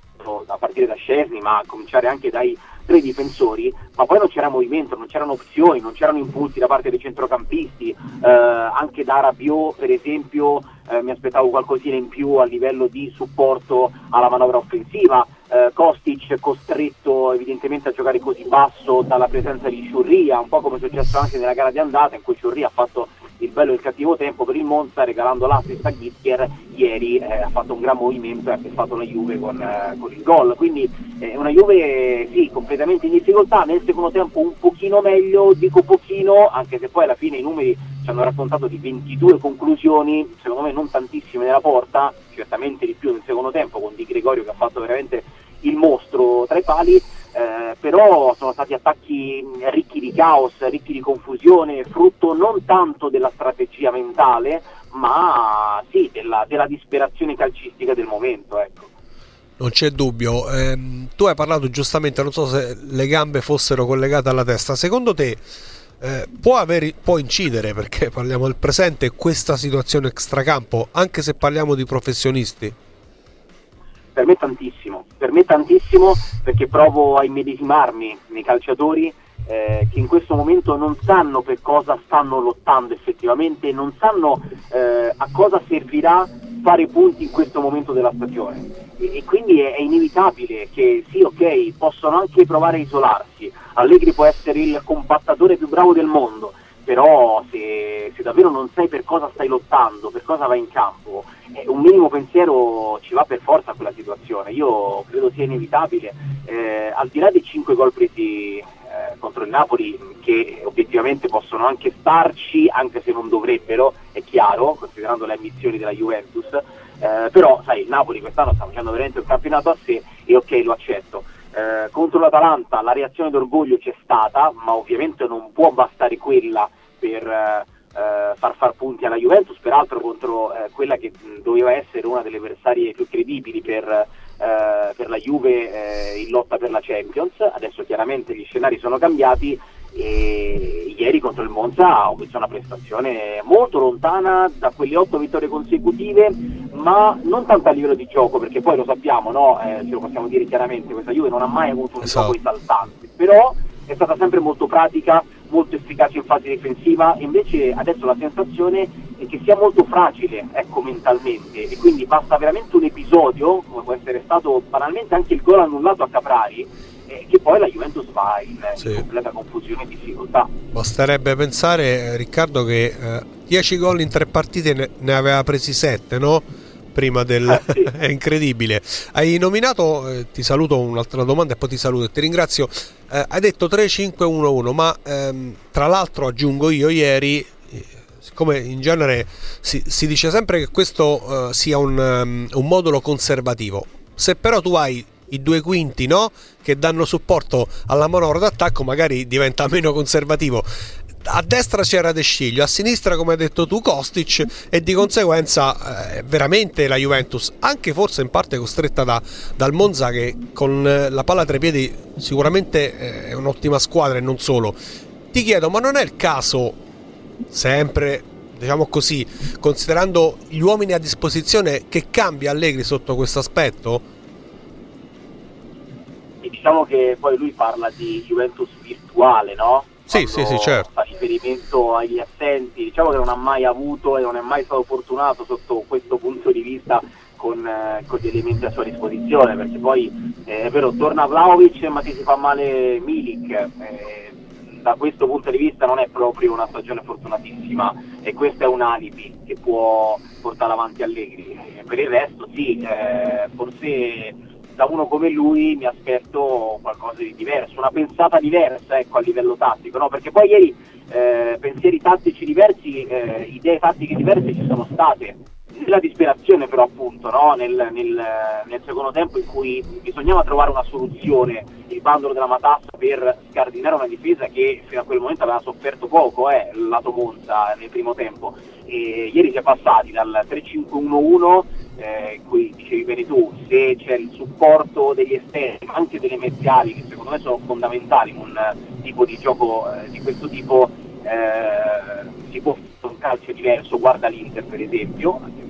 a partire da Szczesny, ma a cominciare anche dai tre difensori, ma poi non c'era movimento, non c'erano opzioni, non c'erano impulsi da parte dei centrocampisti, eh, anche da Rabiot per esempio eh, mi aspettavo qualcosina in più a livello di supporto alla manovra offensiva, eh, Kostic costretto evidentemente a giocare così basso dalla presenza di Sciurria, un po' come è successo anche nella gara di andata in cui Sciurria ha fatto il bello e il cattivo tempo per il Monza regalando l'assist a Gittier. Ieri eh, ha fatto un gran movimento e ha fatto la Juve con, eh, con il gol, quindi è eh, una Juve sì completamente in difficoltà, nel secondo tempo un pochino meglio, dico pochino anche se poi alla fine i numeri ci hanno raccontato di ventidue conclusioni, secondo me non tantissime nella porta, certamente di più nel secondo tempo con Di Gregorio che ha fatto veramente il mostro tra i pali, eh, però sono stati attacchi ricchi di caos, ricchi di confusione, frutto non tanto della strategia mentale, ma sì della, della disperazione calcistica del momento, ecco.
Non c'è dubbio. Eh, tu hai parlato giustamente, non so se le gambe fossero collegate alla testa, secondo te eh, può, avere, può incidere, perché parliamo del presente, questa situazione extracampo, anche se parliamo di professionisti?
Per me tantissimo, per me tantissimo perché provo a immedesimarmi nei calciatori eh, che in questo momento non sanno per cosa stanno lottando effettivamente, non sanno eh, a cosa servirà fare punti in questo momento della stagione e, e quindi è, è inevitabile che sì, ok, possono anche provare a isolarsi, Allegri può essere il compattatore più bravo del mondo, però se, se davvero non sai per cosa stai lottando, per cosa vai in campo, eh, un minimo pensiero ci va per forza a quella situazione. Io credo sia inevitabile, eh, al di là dei cinque gol presi eh, contro il Napoli, che obiettivamente possono anche starci, anche se non dovrebbero, è chiaro, considerando le ambizioni della Juventus, eh, però sai, il Napoli quest'anno sta facendo veramente un campionato a sé e ok, lo accetto. Eh, contro l'Atalanta la reazione d'orgoglio c'è stata, ma ovviamente non può bastare quella per eh, far far punti alla Juventus, peraltro contro eh, quella che mh, doveva essere una delle avversarie più credibili per, eh, per la Juve eh, in lotta per la Champions. Adesso chiaramente gli scenari sono cambiati e ieri contro il Monza ho visto una prestazione molto lontana da quelle otto vittorie consecutive, ma non tanto a livello di gioco, perché poi lo sappiamo, no? Eh, ce lo possiamo dire chiaramente, questa Juve non ha mai avuto un
esatto.
gioco esaltante, però è stata sempre molto pratica, molto efficace in fase difensiva, e invece adesso la sensazione è che sia molto fragile, ecco, mentalmente, e quindi basta veramente un episodio, come può essere stato banalmente anche il gol annullato a Caprari, eh, che poi la Juventus va in,
sì.
in completa confusione e difficoltà.
Basterebbe pensare, Riccardo, che dieci eh, gol in tre partite ne, ne aveva presi sette, no? Prima del eh, sì. È incredibile. Hai nominato, eh, ti saluto, un'altra domanda e poi ti saluto e ti ringrazio. Eh, hai detto tre cinque uno uno, ma ehm, tra l'altro aggiungo io ieri, eh, siccome in genere si, si dice sempre che questo eh, sia un, um, un modulo conservativo, se però tu hai i due quinti, no, che danno supporto alla manovra d'attacco, magari diventa meno conservativo. A destra c'era De Sciglio, a sinistra, come hai detto tu, Kostic, e di conseguenza eh, veramente la Juventus, anche forse in parte costretta da, dal Monza, che con eh, la palla tra i piedi sicuramente eh, è un'ottima squadra e non solo. Ti chiedo, ma non è il caso, sempre diciamo così, considerando gli uomini a disposizione, che cambia Allegri sotto questo aspetto?
E diciamo che poi lui parla di Juventus virtuale, no?
Sì, sì, sì, certo.
Fa riferimento agli assenti, diciamo che non ha mai avuto e non è mai stato fortunato sotto questo punto di vista con, eh, con gli elementi a sua disposizione, perché poi eh, è vero, torna Vlahovic ma ti si fa male Milik, eh, da questo punto di vista non è proprio una stagione fortunatissima e questo è un alibi che può portare avanti Allegri. Per il resto sì, eh, forse da uno come lui mi aspetto qualcosa di diverso, una pensata diversa, ecco, a livello tattico, no? Perché poi ieri eh, pensieri tattici diversi, eh, idee tattiche diverse ci sono state, nella disperazione però appunto, no? nel, nel, nel secondo tempo in cui bisognava trovare una soluzione, il bandolo della matassa per scardinare una difesa che fino a quel momento aveva sofferto poco, eh, il lato Monza nel primo tempo, e ieri si è passati dal tre cinque uno uno, eh, in cui dicevi bene tu, se c'è il supporto degli esterni ma anche delle mediali, che secondo me sono fondamentali in un tipo di gioco eh, di questo tipo, eh, si può fare un calcio diverso. Guarda l'Inter per esempio, anche se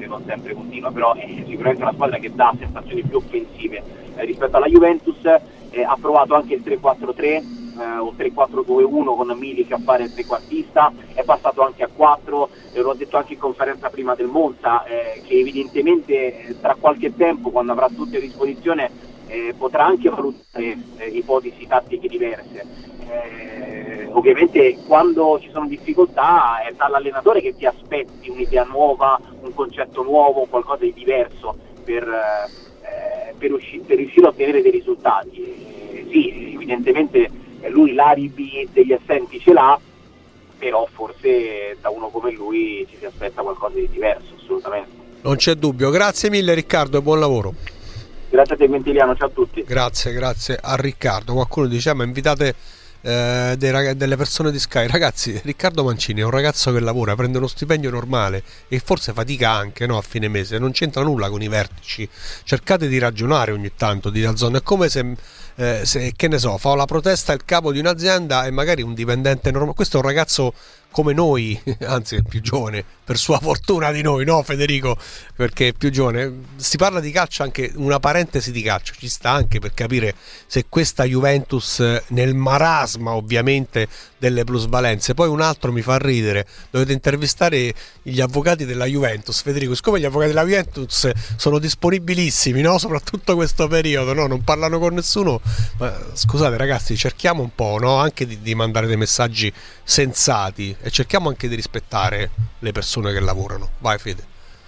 non sempre continua, però è sicuramente una squadra che dà sensazioni più offensive eh, rispetto alla Juventus. Eh, ha provato anche il tre quattro tre eh, o tre quattro due uno con Milik a fare il trequartista, è passato anche a quattro, eh, l'ho detto anche in conferenza prima del Monza, eh, che evidentemente eh, tra qualche tempo, quando avrà tutte a disposizione, eh, potrà anche valutare eh, ipotesi tattiche diverse. Eh, ovviamente quando ci sono difficoltà è dall'allenatore che ti aspetti un'idea nuova, un concetto nuovo, qualcosa di diverso per... Eh, Per, usci- per riuscire a ottenere dei risultati. Eh, sì, evidentemente lui l'alibi degli assenti ce l'ha, però forse da uno come lui ci si aspetta qualcosa di diverso, assolutamente.
Non c'è dubbio. Grazie mille Riccardo e buon lavoro.
Grazie a te Quintiliano, ciao a tutti.
Grazie, grazie a Riccardo. Qualcuno dice ma invitate eh, dei rag- delle persone di Sky. Ragazzi, Riccardo Mancini è un ragazzo che lavora, prende uno stipendio normale e forse fatica anche, no, a fine mese, non c'entra nulla con i vertici. Cercate di ragionare ogni tanto di Dazzone. È come se, eh, se che ne so, fa la protesta il capo di un'azienda e magari un dipendente normale. Questo è un ragazzo come noi, anzi è più giovane per sua fortuna di noi, no Federico, perché è più giovane. Si parla di calcio, anche una parentesi di calcio ci sta anche per capire se questa Juventus, nel marasma ovviamente delle plusvalenze, poi un altro mi fa ridere, dovete intervistare gli avvocati della Juventus, Federico, siccome gli avvocati della Juventus sono disponibilissimi, no, soprattutto questo periodo, no, non parlano con nessuno, ma scusate ragazzi, cerchiamo un po', no, anche di, di mandare dei messaggi sensati e cerchiamo anche di rispettare le persone che lavorano. Vai Fede.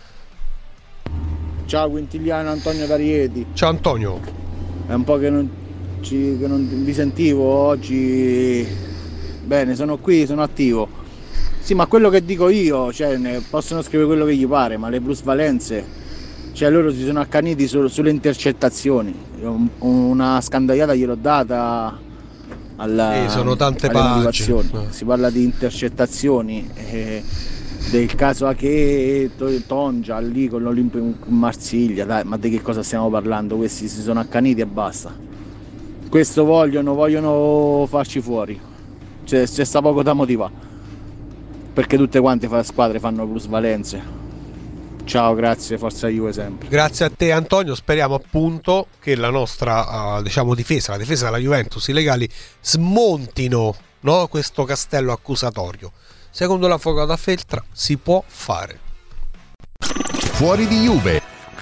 Ciao Quintiliano, Antonio da Rieti.
Ciao Antonio.
È un po' che non, ci, che non vi sentivo oggi. Bene, sono qui, sono attivo. Sì, ma quello che dico io, cioè, ne possono scrivere quello che gli pare, ma le plusvalenze, cioè loro si sono accaniti su, sulle intercettazioni. Una scandagliata gliel'ho data alla,
sì, sono tante
alle motivazioni.
No.
Si parla di intercettazioni, eh, del caso Ache, Tongia lì con l'Olimpio in Marsiglia, dai, ma di che cosa stiamo parlando? Questi si sono accaniti e basta. Questo vogliono, vogliono farci fuori. C'è, c'è sta poco da motivare, perché tutte quante le squadre fanno plusvalenze. Ciao, grazie, forza Juve sempre.
Grazie a te Antonio, speriamo appunto che la nostra uh, diciamo difesa, la difesa della Juventus, i legali smontino, no, questo castello accusatorio. Secondo l'avvocato Feltra si può fare.
Fuori di Juve.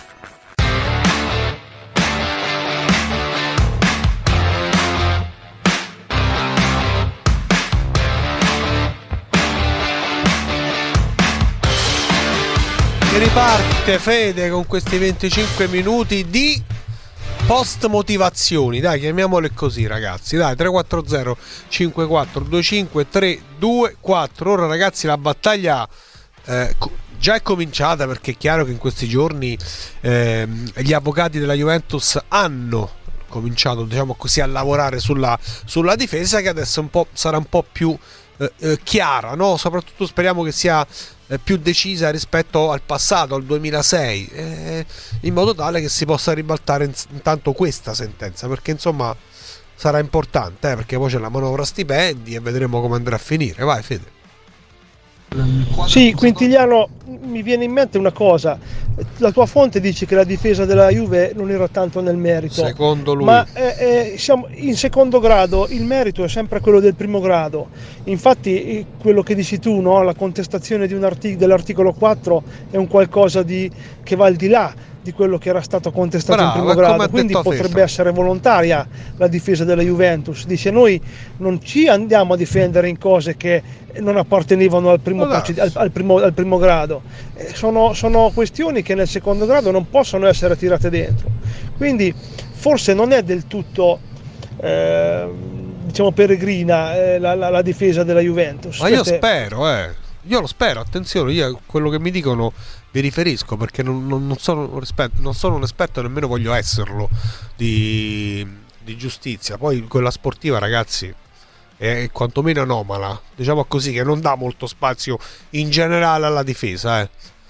E riparte Fede con questi venticinque minuti di post motivazioni, dai, chiamiamole così ragazzi, dai, tre quattro zero cinque quattro due cinque tre due quattro. Ora ragazzi la battaglia eh, già è cominciata, perché è chiaro che in questi giorni eh, gli avvocati della Juventus hanno cominciato, diciamo così, a lavorare sulla, sulla difesa, che adesso un po', sarà un po' più eh, eh, chiara, no? Soprattutto speriamo che sia più decisa rispetto al passato, al duemilasei, eh, in modo tale che si possa ribaltare intanto questa sentenza, perché insomma sarà importante, eh, perché poi c'è la manovra stipendi e vedremo come andrà a finire. Vai Fede.
Sì, Quintiliano, mi viene in mente una cosa, la tua fonte dice che la difesa della Juve non era tanto nel merito,
secondo lui,
ma eh, eh, siamo in secondo grado, il merito è sempre quello del primo grado. Infatti quello che dici tu, no? La contestazione di un artic- dell'articolo quattro è un qualcosa di, che va al di là di quello che era stato contestato
Bravo,
in primo grado, quindi
detto
potrebbe
Feltra.
essere volontaria la difesa della Juventus. Dice noi non ci andiamo a difendere in cose che non appartenevano al primo, al, al primo, al primo grado, eh, sono, sono questioni che nel secondo grado non possono essere tirate dentro, quindi forse non è del tutto eh, diciamo peregrina eh, la, la, la difesa della Juventus.
Ma io
Queste...
spero, eh. Io lo spero, attenzione, io a quello che mi dicono vi riferisco, perché non, non, non, sono, un esperto, non sono un esperto, nemmeno voglio esserlo, di, di giustizia. Poi quella sportiva, ragazzi, è quantomeno anomala, diciamo così, che non dà molto spazio in generale alla difesa. Eh.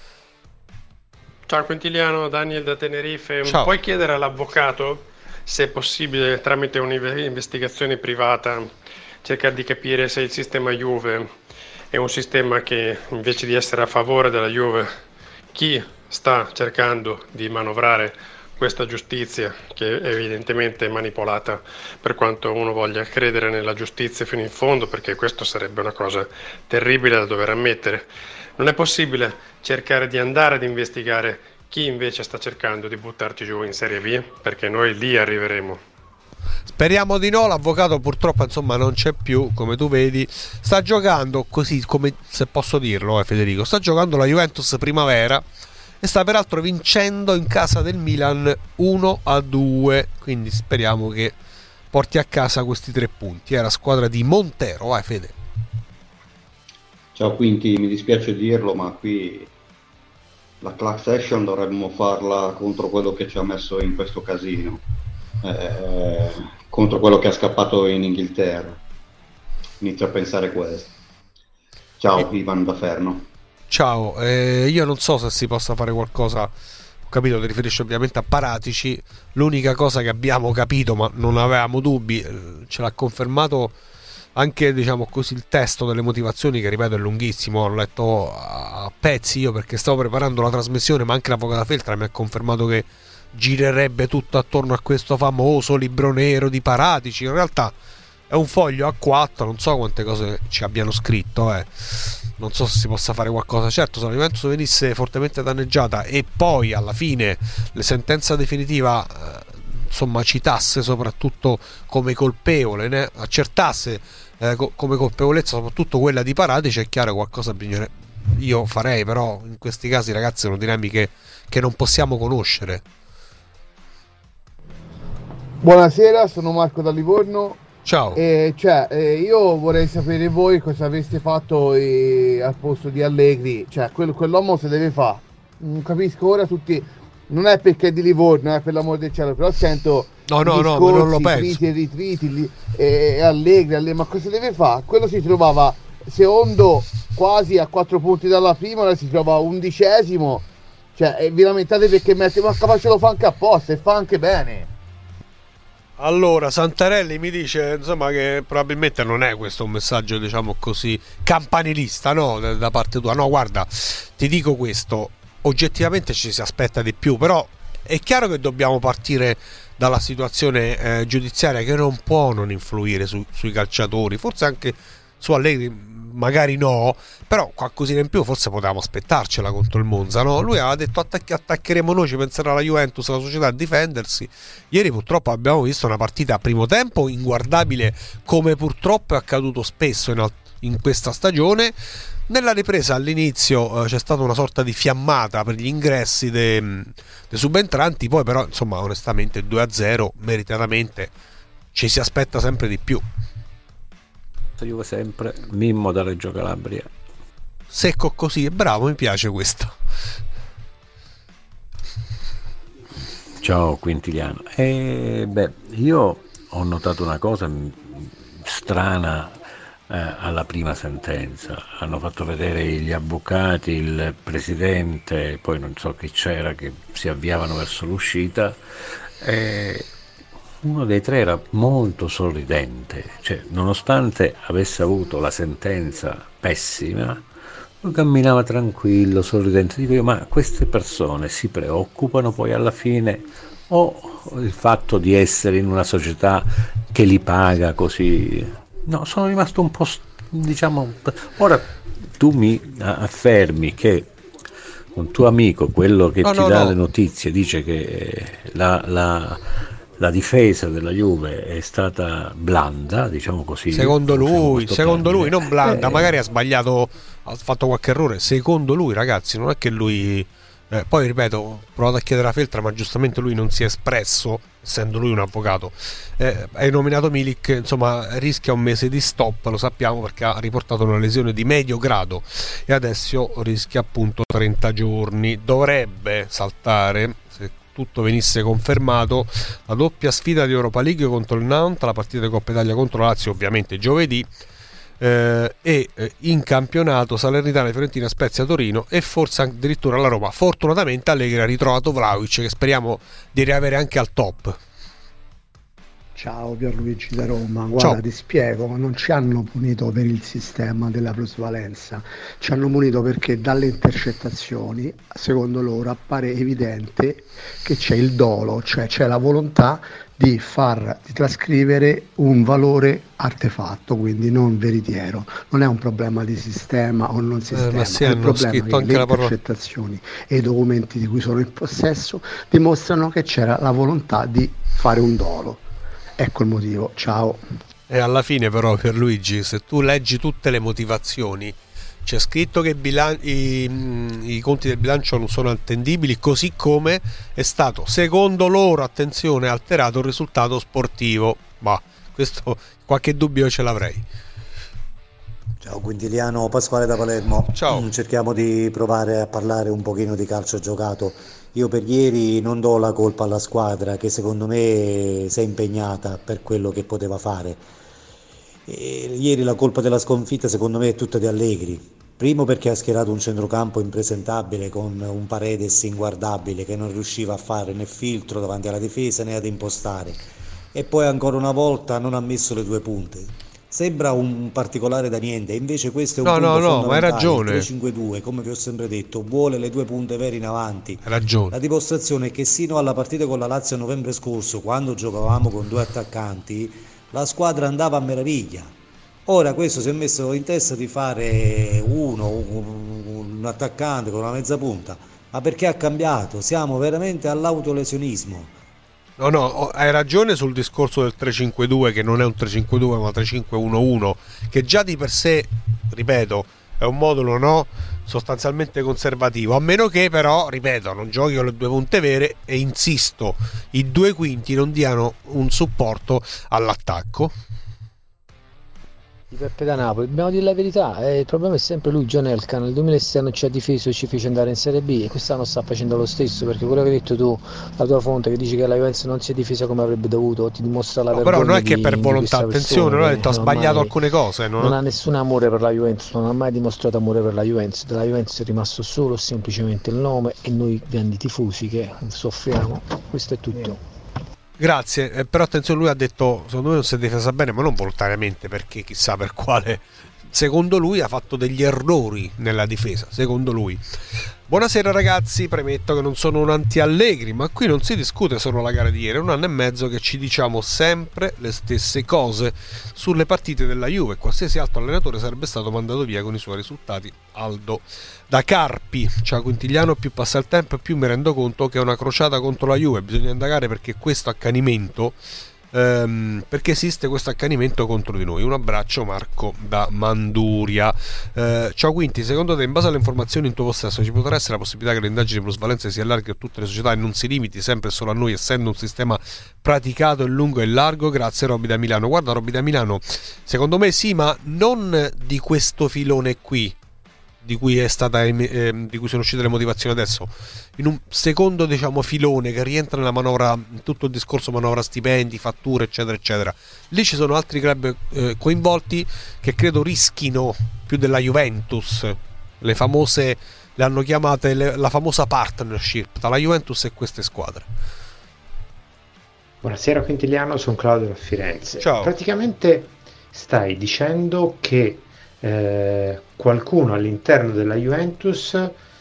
Ciao Quintiliano, Daniel da Tenerife.
Ciao.
Puoi chiedere all'avvocato se è possibile, tramite un'investigazione privata, cercare di capire se il sistema Juve è un sistema che, invece di essere a favore della Juve, chi sta cercando di manovrare questa giustizia che evidentemente è manipolata, per quanto uno voglia credere nella giustizia fino in fondo, perché questo sarebbe una cosa terribile da dover ammettere. Non è possibile cercare di andare ad investigare chi invece sta cercando di buttarci giù in Serie B, perché noi lì arriveremo.
Speriamo di no. L'avvocato purtroppo insomma non c'è più, come tu vedi. Sta giocando così, come se posso dirlo, eh, Federico, sta giocando la Juventus Primavera e sta peraltro vincendo in casa del Milan uno a due, quindi speriamo che porti a casa questi tre punti. È la squadra di Montero. Vai Fede.
Ciao Quinti, mi dispiace dirlo, ma qui la class action dovremmo farla contro quello che ci ha messo in questo casino, eh, contro quello che è scappato in Inghilterra. Inizio a pensare questo. Ciao, e... Ivan da Ferno.
Ciao, eh, io non so se si possa fare qualcosa. Ho capito, ti riferisci ovviamente a Paratici. L'unica cosa che abbiamo capito, ma non avevamo dubbi, ce l'ha confermato anche, diciamo così, il testo delle motivazioni, che ripeto è lunghissimo, ho letto a pezzi io perché stavo preparando la trasmissione, ma anche l'avvocato Feltra mi ha confermato che girerebbe tutto attorno a questo famoso libro nero di Paratici. In realtà è un foglio A quattro, non so quante cose ci abbiano scritto, eh. Non so se si possa fare qualcosa. Certo, se la Juventus venisse fortemente danneggiata e poi alla fine la sentenza definitiva eh, insomma citasse soprattutto come colpevole, né? accertasse eh, co- come colpevolezza soprattutto quella di Paratici, è chiaro qualcosa bisogna... io farei, però in questi casi ragazzi sono dinamiche che non possiamo conoscere.
Buonasera, sono Marco da Livorno.
Ciao.
Eh, cioè, eh, io vorrei sapere voi cosa avreste fatto eh, al posto di Allegri. Cioè, quello, quell'uomo se deve fare. Non capisco ora tutti. Non è perché è di Livorno, è per l'amore del cielo, però sento
no, no,
discorsi,
no, non lo penso.
Triti e ritriti, li, eh, Allegri, Allegri, ma cosa deve fare? Quello si trovava secondo quasi a quattro punti dalla prima, ora si trova undicesimo. Cioè, e vi lamentate perché mette, ma capace lo fa anche apposta e fa anche bene.
Allora, Santarelli mi dice insomma che probabilmente non è questo un messaggio, diciamo così, campanilista, no, da parte tua. No, guarda, ti dico questo, oggettivamente ci si aspetta di più, però è chiaro che dobbiamo partire dalla situazione eh, giudiziaria, che non può non influire su, sui calciatori, forse anche su Allegri magari no, però qualcosina in più forse potevamo aspettarcela contro il Monza, no? Lui aveva detto attac- attaccheremo noi, ci penserà la Juventus, la società a difendersi. Ieri purtroppo abbiamo visto una partita a primo tempo inguardabile, come purtroppo è accaduto spesso in, al- in questa stagione. Nella ripresa all'inizio eh, c'è stata una sorta di fiammata per gli ingressi dei, dei subentranti, poi però insomma onestamente due a zero meritatamente, ci si aspetta sempre di più.
Io sempre Mimmo da Reggio Calabria.
Secco così, è bravo, mi piace questo.
Ciao Quintiliano. E beh, io ho notato una cosa strana eh, alla prima sentenza. Hanno fatto vedere gli avvocati, il presidente, poi non so chi c'era, che si avviavano verso l'uscita. E uno dei tre era molto sorridente, cioè nonostante avesse avuto la sentenza pessima, lui camminava tranquillo, sorridente. Dico io, ma queste persone si preoccupano poi alla fine o il fatto di essere in una società che li paga così? No, sono rimasto un po', diciamo, ora tu mi affermi che un tuo amico, quello che no, ti no, dà no. le notizie, dice che la... la la difesa della Juve è stata blanda, diciamo così.
Secondo lui, secondo lui, non blanda, eh, magari ha sbagliato, ha fatto qualche errore. Secondo lui, ragazzi, non è che lui. Eh, poi ripeto, ho provato a chiedere a Feltra, ma giustamente lui non si è espresso, essendo lui un avvocato. Eh, hai nominato Milik, insomma, rischia un mese di stop, lo sappiamo, perché ha riportato una lesione di medio grado e adesso rischia appunto trenta giorni. Dovrebbe saltare, se tutto venisse confermato, la doppia sfida di Europa League contro il Nantes, la partita di Coppa Italia contro la Lazio ovviamente giovedì, eh, e eh, in campionato Salernitana, Fiorentina, Spezia, Torino e forse addirittura la Roma. Fortunatamente Allegri ha ritrovato Vlahovic, che speriamo di riavere anche al top.
Ciao Pierluigi da Roma, guarda
Ciao.
ti spiego, non ci hanno punito per il sistema della plusvalenza, ci hanno punito perché dalle intercettazioni secondo loro appare evidente che c'è il dolo, cioè c'è la volontà di far di trascrivere un valore artefatto, quindi non veritiero. Non è un problema di sistema o non sistema,
ma sì,
è il
hanno
problema
scritto
che
anche
le
la parola-
intercettazioni e i documenti di cui sono in possesso dimostrano che c'era la volontà di fare un dolo. Ecco il motivo, ciao.
E alla fine però Pierluigi, se tu leggi tutte le motivazioni, c'è scritto che i, bilan- i, i conti del bilancio non sono attendibili, così come è stato, secondo loro, attenzione, alterato il risultato sportivo. Ma questo qualche dubbio ce l'avrei.
Ciao Quintiliano, Pasquale da Palermo.
Ciao.
Cerchiamo di provare a parlare un pochino di calcio giocato. Io per ieri non do la colpa alla squadra che secondo me si è impegnata per quello che poteva fare. E ieri la colpa della sconfitta secondo me è tutta di Allegri. Primo perché ha schierato un centrocampo impresentabile con un Paredes inguardabile che non riusciva a fare né filtro davanti alla difesa né ad impostare. E poi ancora una volta non ha messo le due punte. Sembra un particolare da niente, invece questo è un
No,
punto
no, no,
fondamentale.
ma hai ragione.
Il tre cinque due, come vi ho sempre detto, vuole le due punte vere in avanti.
Hai ragione.
La dimostrazione è che sino alla partita con la Lazio a novembre scorso, quando giocavamo con due attaccanti, la squadra andava a meraviglia. Ora questo si è messo in testa di fare uno, un, un attaccante con una mezza punta, ma perché ha cambiato? Siamo veramente all'autolesionismo.
No, no, hai ragione sul discorso del tre cinque due, che non è un tre cinque due ma tre cinque uno uno, che già di per sé, ripeto, è un modulo no sostanzialmente conservativo, a meno che però, ripeto, non giochi con le due punte vere e insisto, i due quinti non diano un supporto all'attacco.
Di Peppe da Napoli, dobbiamo dire la verità, eh, il problema è sempre lui, John Elka. Nel duemilasei non ci ha difeso e ci fece andare in Serie B, e quest'anno sta facendo lo stesso, perché quello che hai detto tu, la tua fonte che dice che la Juventus non si è difesa come avrebbe dovuto, ti dimostra la
No,
vergogna.
però non è che
di,
per
di
volontà,
questa
attenzione,
persona,
non ha detto ha
che
sbagliato
ormai
alcune cose, non,
non ha nessun amore per la Juventus, non ha mai dimostrato amore per la Juventus, della Juventus è rimasto solo semplicemente il nome e noi grandi tifosi che soffriamo, questo è tutto.
Grazie, eh, però attenzione, lui ha detto secondo me non si è difesa bene, ma non volontariamente, perché chissà per quale. Secondo lui ha fatto degli errori nella difesa, secondo lui. Buonasera ragazzi, premetto che non sono un anti-Allegri, ma qui non si discute solo la gara di ieri, è un anno e mezzo che ci diciamo sempre le stesse cose sulle partite della Juve. Qualsiasi altro allenatore sarebbe stato mandato via con i suoi risultati. Aldo da Carpi. Ciao Quintiliano, più passa il tempo e più mi rendo conto che è una crociata contro la Juve, bisogna indagare perché questo accanimento ehm, perché esiste questo accanimento contro di noi. Un abbraccio Marco da Manduria. eh, ciao Quinti, secondo te in base alle informazioni in tuo possesso ci potrà essere la possibilità che le indagini di plusvalenza si allarghi a tutte le società e non si limiti sempre e solo a noi, essendo un sistema praticato in lungo e in largo? Grazie Robby da Milano. Guarda Robby da Milano, secondo me sì, ma non di questo filone qui di cui è stata eh, di cui sono uscite le motivazioni adesso, in un secondo diciamo filone che rientra nella manovra, in tutto il discorso manovra stipendi, fatture eccetera eccetera. Lì ci sono altri club eh, coinvolti che credo rischino più della Juventus, le famose, le hanno chiamate le, la famosa partnership tra la Juventus e queste squadre.
Buonasera Quintiliano, sono Claudio da Firenze.
Ciao.
Praticamente stai dicendo che eh, qualcuno all'interno della Juventus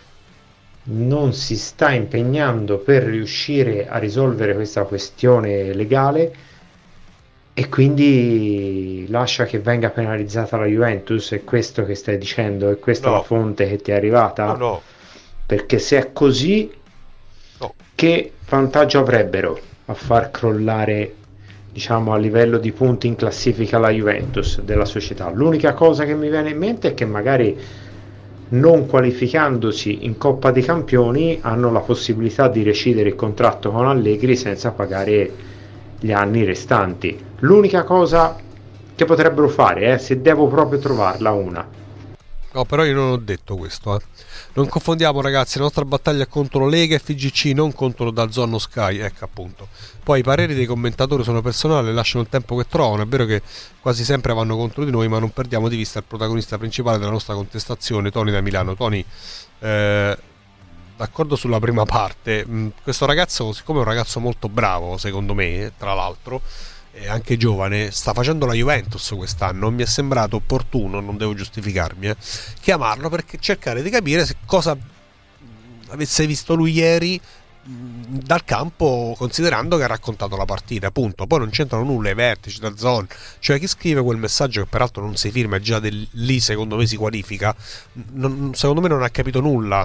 non si sta impegnando per riuscire a risolvere questa questione legale e quindi lascia che venga penalizzata la Juventus. È questo che stai dicendo? È questa
No.
la fonte che ti è arrivata?
No, no.
Perché se è così,
No.
che vantaggio avrebbero a far crollare, diciamo, a livello di punti in classifica la Juventus della società? L'unica cosa che mi viene in mente è che magari non qualificandosi in Coppa dei Campioni hanno la possibilità di recidere il contratto con Allegri senza pagare gli anni restanti. L'unica cosa che potrebbero fare, eh, se devo proprio trovarla una.
No, però io non ho detto questo, eh. Non confondiamo ragazzi, la nostra battaglia è contro Lega e F G C, non contro Dazon o Sky, ecco appunto. Poi i pareri dei commentatori sono personali, lasciano il tempo che trovano, è vero che quasi sempre vanno contro di noi, ma non perdiamo di vista il protagonista principale della nostra contestazione, Tony da Milano. Tony, eh, d'accordo sulla prima parte, mh, questo ragazzo, siccome è un ragazzo molto bravo secondo me, tra l'altro, è anche giovane, sta facendo la Juventus quest'anno, mi è sembrato opportuno, non devo giustificarmi, eh, chiamarlo per cercare di capire se cosa avesse visto lui ieri dal campo, considerando che ha raccontato la partita, appunto. Poi non c'entrano nulla i vertici da zone, cioè chi scrive quel messaggio che peraltro non si firma e già del, lì secondo me si qualifica, non, secondo me non ha capito nulla.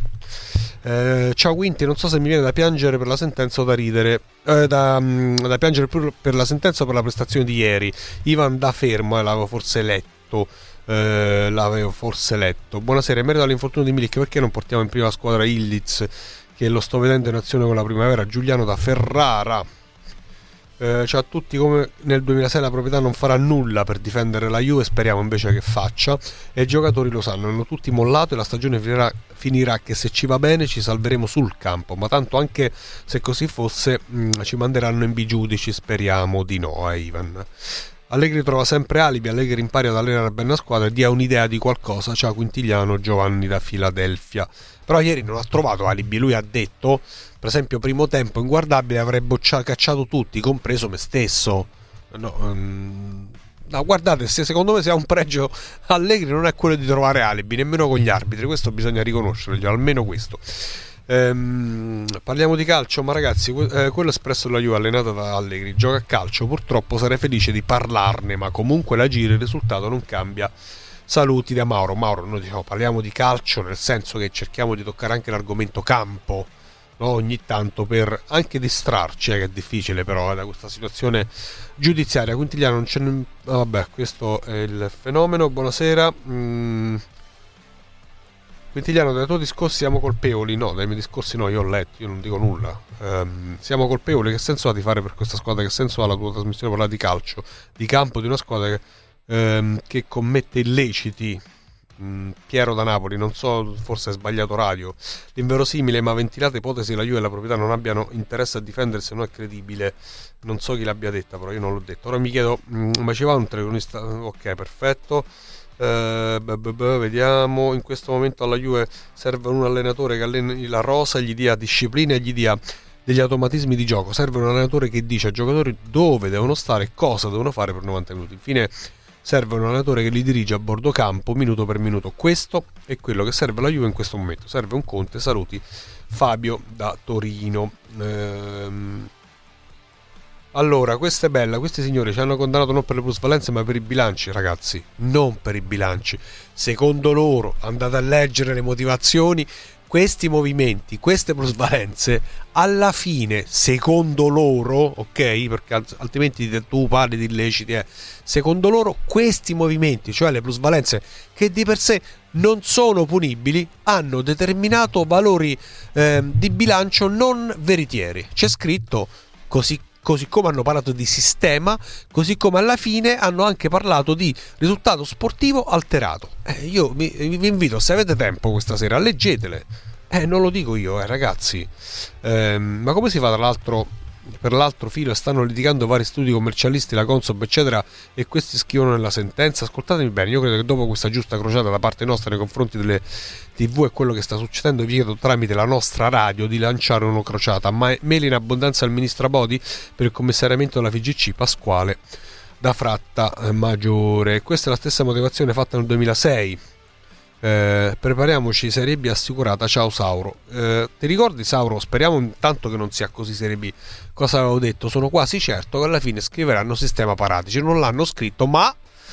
Eh, ciao Quinti, non so se mi viene da piangere per la sentenza o da ridere, eh, da, da piangere per, per la sentenza o per la prestazione di ieri. Ivan da fermo, eh, l'avevo forse letto eh, l'avevo forse letto buonasera, in merito all'infortunio di Milik, perché non portiamo in prima squadra Ildiz, che lo sto vedendo in azione con la primavera? Giuliano da Ferrara. Eh, ciao a tutti, come nel duemilasei la proprietà non farà nulla per difendere la Juve, speriamo invece che faccia, e i giocatori lo sanno, hanno tutti mollato e la stagione finirà, finirà che se ci va bene ci salveremo sul campo, ma tanto anche se così fosse mh, ci manderanno in B giudici, speriamo di no, eh, Ivan. Allegri trova sempre alibi, Allegri impari ad allenare bene la squadra e dia un'idea di qualcosa. Ciao Quintigliano, Giovanni da Filadelfia. Però ieri non ha trovato alibi, lui ha detto, per esempio, primo tempo inguardabile, avrei boccia- cacciato tutti, compreso me stesso. No, um, no, guardate, se secondo me se ha un pregio Allegri non è quello di trovare alibi, nemmeno con gli arbitri, questo bisogna riconoscerlo, almeno questo. Ehm, parliamo di calcio, ma ragazzi, eh, quello espresso dalla Juve allenata da Allegri gioca a calcio, purtroppo sarei felice di parlarne, ma comunque l'agire, il risultato non cambia. Saluti da Mauro. Mauro, noi diciamo parliamo di calcio nel senso che cerchiamo di toccare anche l'argomento campo, no? Ogni tanto, per anche distrarci, eh, che è difficile però eh, da questa situazione giudiziaria. Quintigliano non c'è ne... ah, vabbè, questo è il fenomeno. Buonasera. mm. Quintigliano, dai tuoi discorsi siamo colpevoli? No, dai miei discorsi no, io ho letto, io non dico nulla. Um, siamo colpevoli, che senso ha di fare per questa squadra? Che senso ha la tua trasmissione parlare di calcio, di campo, di una squadra che, um, che commette illeciti? um, Piero da Napoli, non so, forse è sbagliato radio. L'inverosimile ma ventilata ipotesi che la Juve e la proprietà non abbiano interesse a difendersi non è credibile. Non so chi l'abbia detta, però io non l'ho detto. Ora mi chiedo, um, ma ci va un telecronista? Ok, perfetto. Uh, beh, beh, beh, vediamo. In questo momento alla Juve serve un allenatore che alleni la rosa, gli dia disciplina e gli dia degli automatismi di gioco. Serve un allenatore che dice ai giocatori dove devono stare e cosa devono fare per novanta minuti. Infine serve un allenatore che li dirige a bordo campo minuto per minuto. Questo è quello che serve alla Juve in questo momento. Serve un Conte. Saluti, Fabio da Torino. ehm Allora, questa è bella, questi signori ci hanno condannato non per le plusvalenze ma per i bilanci, ragazzi, non per i bilanci. Secondo loro, andate a leggere le motivazioni, questi movimenti, queste plusvalenze, alla fine, secondo loro, ok, perché altrimenti tu parli di illeciti, eh, secondo loro questi movimenti, cioè le plusvalenze, che di per sé non sono punibili, hanno determinato valori eh, di bilancio non veritieri. C'è scritto così. Così come hanno parlato di sistema, così come alla fine hanno anche parlato di risultato sportivo alterato. Eh, io vi, vi invito, se avete tempo questa sera, leggetele. Eh, non lo dico io, eh, ragazzi. Eh, ma come si fa tra l'altro per l'altro filo e stanno litigando vari studi commercialisti, la Consob eccetera, e questi scrivono nella sentenza? Ascoltatemi bene, io credo che dopo questa giusta crociata da parte nostra nei confronti delle tivù e quello che sta succedendo, vi chiedo tramite la nostra radio di lanciare una crociata, ma mail in abbondanza al ministro Abodi per il commissariamento della F G C Pasquale da Fratta Maggiore. Questa è la stessa motivazione fatta nel duemilasei. Eh, prepariamoci, Serie B assicurata. Ciao Sauro. Eh, ti ricordi, Sauro? Speriamo intanto che non sia così Serie B. Cosa avevo detto? Sono quasi certo che alla fine scriveranno sistema Paratici. Non l'hanno scritto, ma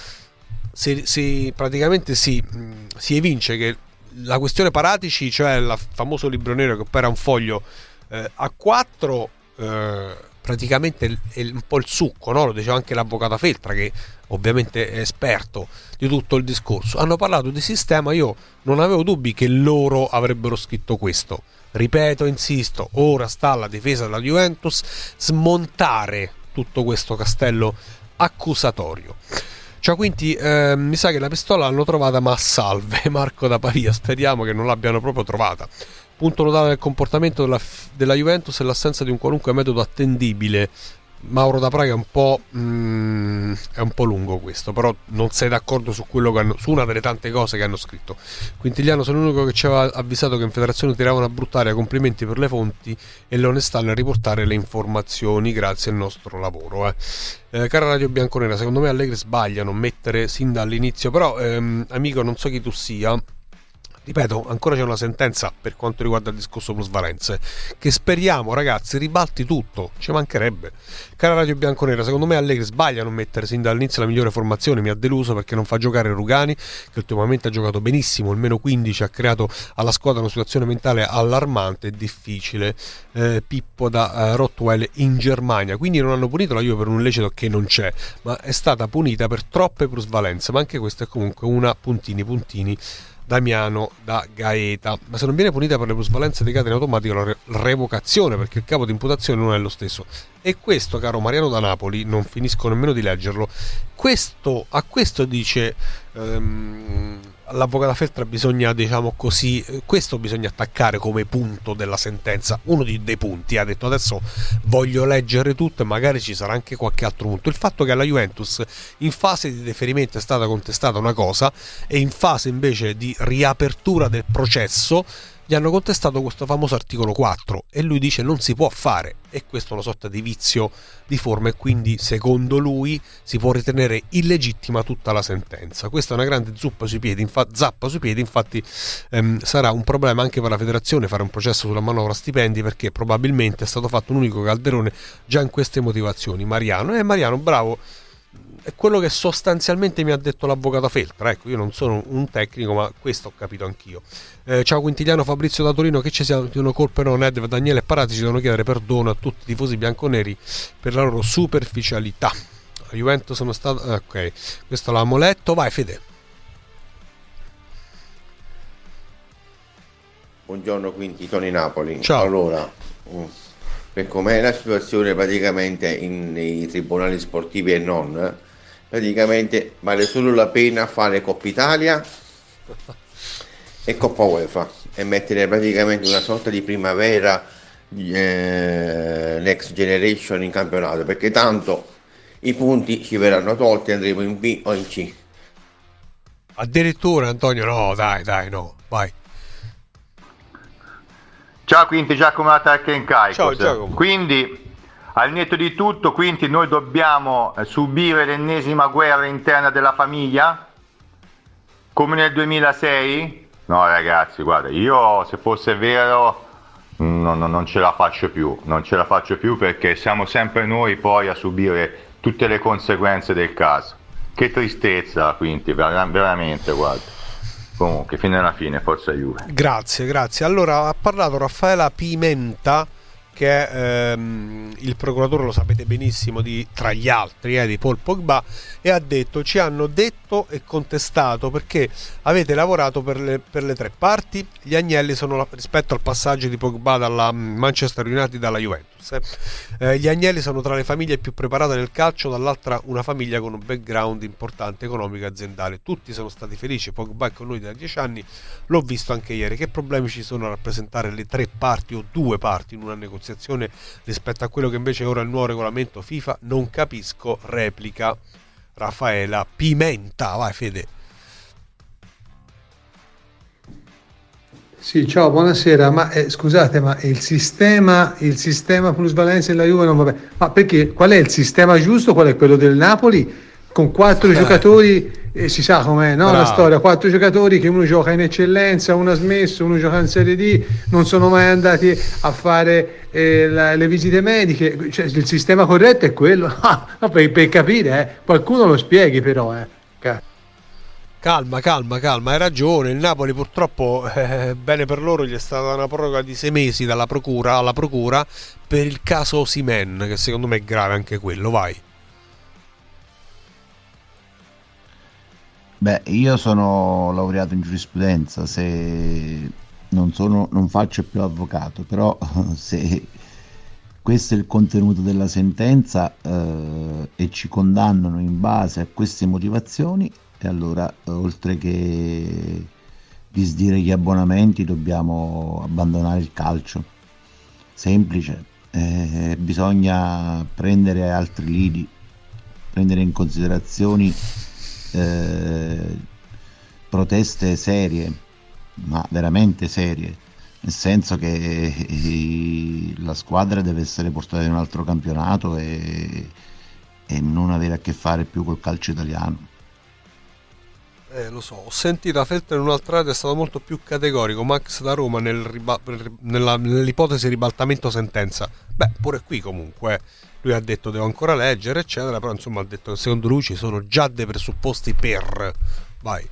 si, si, praticamente si, si evince che la questione Paratici, cioè il famoso libro nero che opera un foglio eh, a quattro, eh, praticamente è un po' il succo, no? Lo diceva anche l'avvocata Feltra, che ovviamente è esperto di tutto il discorso. Hanno parlato di sistema, io non avevo dubbi che loro avrebbero scritto questo. Ripeto, insisto, ora sta alla difesa della Juventus smontare tutto questo castello accusatorio. Ciao, quindi eh, mi sa che la pistola l'hanno trovata, ma a salve. Marco da Pavia, speriamo che non l'abbiano proprio trovata. Punto notale del comportamento della, della Juventus è l'assenza di un qualunque metodo attendibile Mauro da Praga è un po' mm, è un po' lungo questo, però non sei d'accordo su quello che hanno, su una delle tante cose che hanno scritto. Quintiliano: sono l'unico che ci aveva avvisato che in federazione tiravano a bruttare. Complimenti per le fonti e l'onestà nel riportare le informazioni, grazie al nostro lavoro. Eh. Eh, cara Radio Bianconera, secondo me Allegri sbaglia a non mettere sin dall'inizio, però ehm, amico, non so chi tu sia. Ripeto, ancora c'è una sentenza per quanto riguarda il discorso plusvalenze, che speriamo, ragazzi, ribalti tutto, ci mancherebbe. Cara Radio Bianconera, secondo me Allegri sbaglia a non mettere sin dall'inizio la migliore formazione. Mi ha deluso perché non fa giocare Rugani, che ultimamente ha giocato benissimo, almeno quindici, ha creato alla squadra una situazione mentale allarmante e difficile. eh, Pippo da eh, Rottweil in Germania. Quindi non hanno punito la Juve per un illecito che non c'è, ma è stata punita per troppe plusvalenze. Ma anche questa è comunque una puntini puntini. Damiano da Gaeta. Ma se non viene punita per le plusvalenze decade in automatico la re- revocazione, perché il capo di imputazione non è lo stesso. E questo, caro Mariano da Napoli, non finisco nemmeno di leggerlo, questo, a questo dice ehm, l'avvocato Feltra, bisogna, diciamo così, questo bisogna attaccare come punto della sentenza, uno di, dei punti. Ha detto: adesso voglio leggere tutto e magari ci sarà anche qualche altro punto. Il fatto che alla Juventus in fase di deferimento è stata contestata una cosa e in fase invece di riapertura del processo gli hanno contestato questo famoso articolo quattro e lui dice non si può fare, e questo è una sorta di vizio di forma, e quindi secondo lui si può ritenere illegittima tutta la sentenza. Questa è una grande zuppa sui piedi, infa- zappa sui piedi, infatti ehm, sarà un problema anche per la federazione fare un processo sulla manovra stipendi, perché probabilmente è stato fatto un unico calderone già in queste motivazioni. Mariano, eh Mariano, bravo, è quello che sostanzialmente mi ha detto l'avvocato Feltra. Ecco, io non sono un tecnico, ma questo ho capito anch'io. Eh, ciao Quintiliano, Fabrizio da Torino: che ci siano colpe no, Nedved, Daniele e Parati ci devono chiedere perdono a tutti i tifosi bianconeri per la loro superficialità. La Juventus sono stato eh, ok, questo l'avevamo letto. Vai Fede.
Buongiorno Quinti, Tony Napoli.
Ciao.
Allora, per com'è la situazione praticamente in, nei tribunali sportivi e non, praticamente vale solo la pena fare Coppa Italia e Coppa UEFA e mettere praticamente una sorta di primavera eh, Next Generation in campionato, perché tanto i punti ci verranno tolti e andremo in B o in C.
Addirittura, Antonio? No, dai, dai, no, vai.
Ciao Quinti, Giacomo Attacca in Caicos.
Ciao Giacomo.
Quindi, al netto di tutto, quindi noi dobbiamo subire l'ennesima guerra interna della famiglia? Come nel duemilasei? No ragazzi, guarda, io se fosse vero no, no, non ce la faccio più, non ce la faccio più perché siamo sempre noi poi a subire tutte le conseguenze del caso. Che tristezza, Quinti, ver- veramente, guarda. Comunque, fino alla fine, forza Juve.
Grazie, grazie. Allora, ha parlato Raffaella Pimenta, che è ehm, il procuratore, lo sapete benissimo, di, tra gli altri, eh, di Paul Pogba, e ha detto: ci hanno detto e contestato perché avete lavorato per le, per le tre parti. Gli agnelli sono la, rispetto al passaggio di Pogba dalla Manchester United dalla Juventus. Eh. Eh, gli agnelli sono tra le famiglie più preparate nel calcio, dall'altra una famiglia con un background importante economico e aziendale. Tutti sono stati felici, Pogba è con noi da dieci anni, l'ho visto anche ieri. Che problemi ci sono a rappresentare le tre parti o due parti in una negoziazione rispetto a quello che invece è ora il nuovo regolamento FIFA? Non capisco, replica Raffaella Pimenta. Vai Fede.
Sì, ciao, buonasera. Ma eh, scusate, ma il sistema, il sistema plusvalenza della Juve non va bene. Ma perché? Qual è il sistema giusto? Qual è quello del Napoli? Con quattro eh. giocatori, eh, si sa com'è, no? La storia, quattro giocatori che uno gioca in eccellenza, uno ha smesso, uno gioca in Serie D, non sono mai andati a fare eh, la, le visite mediche. Cioè, il sistema corretto è quello. No, per, per capire, eh. Qualcuno lo spieghi però, eh.
Calma, calma, calma, hai ragione. Il Napoli purtroppo, eh, bene per loro, gli è stata una proroga di sei mesi dalla procura alla procura per il caso Osimhen, che secondo me è grave anche quello. Vai.
Beh, io sono laureato in giurisprudenza, se non sono, non faccio più avvocato, però se questo è il contenuto della sentenza eh, e ci condannano in base a queste motivazioni, e allora oltre che disdire gli abbonamenti dobbiamo abbandonare il calcio. Semplice, eh, bisogna prendere altri lidi, prendere in considerazione eh, proteste serie, ma veramente serie, nel senso che eh, la squadra deve essere portata in un altro campionato e, e non avere a che fare più col calcio italiano.
Eh, lo so, ho sentito a Feltri in un'altra radio, è stato molto più categorico Max da Roma nel riba- nella, nell'ipotesi ribaltamento sentenza. Beh, pure qui comunque lui ha detto devo ancora leggere eccetera, però insomma ha detto che secondo lui ci sono già dei presupposti per... Vai.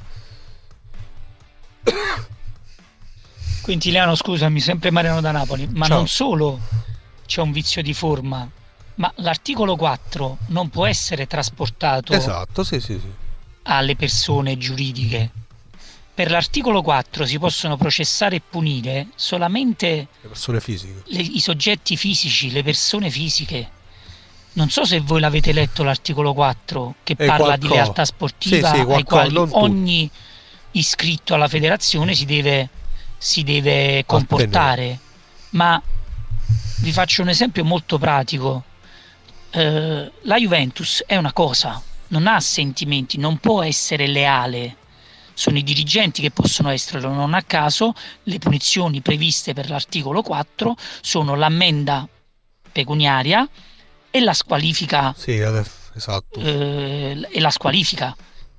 Quintiliano, scusami, sempre Mariano da Napoli, ma
Ciao.
non solo c'è un vizio di forma, ma l'articolo quattro non può essere trasportato
Esatto, sì, sì, sì.
alle persone giuridiche. Per l'articolo quattro si possono processare e punire solamente
Le persone fisiche.
le- i soggetti fisici, le persone fisiche. Non so se voi l'avete letto l'articolo quattro che
E
parla di
qualcosa.
lealtà sportiva
Sì, sì,
ai
qualcosa,
quali
non tu.
ogni iscritto alla federazione si deve, si deve comportare. Ma vi faccio un esempio molto pratico. Eh, la Juventus è una cosa, non ha sentimenti, non può essere leale. Sono i dirigenti che possono esserlo, non a caso le punizioni previste per l'articolo quattro sono l'ammenda pecuniaria e la squalifica,
Sì, adesso- esatto.
eh, e la squalifica.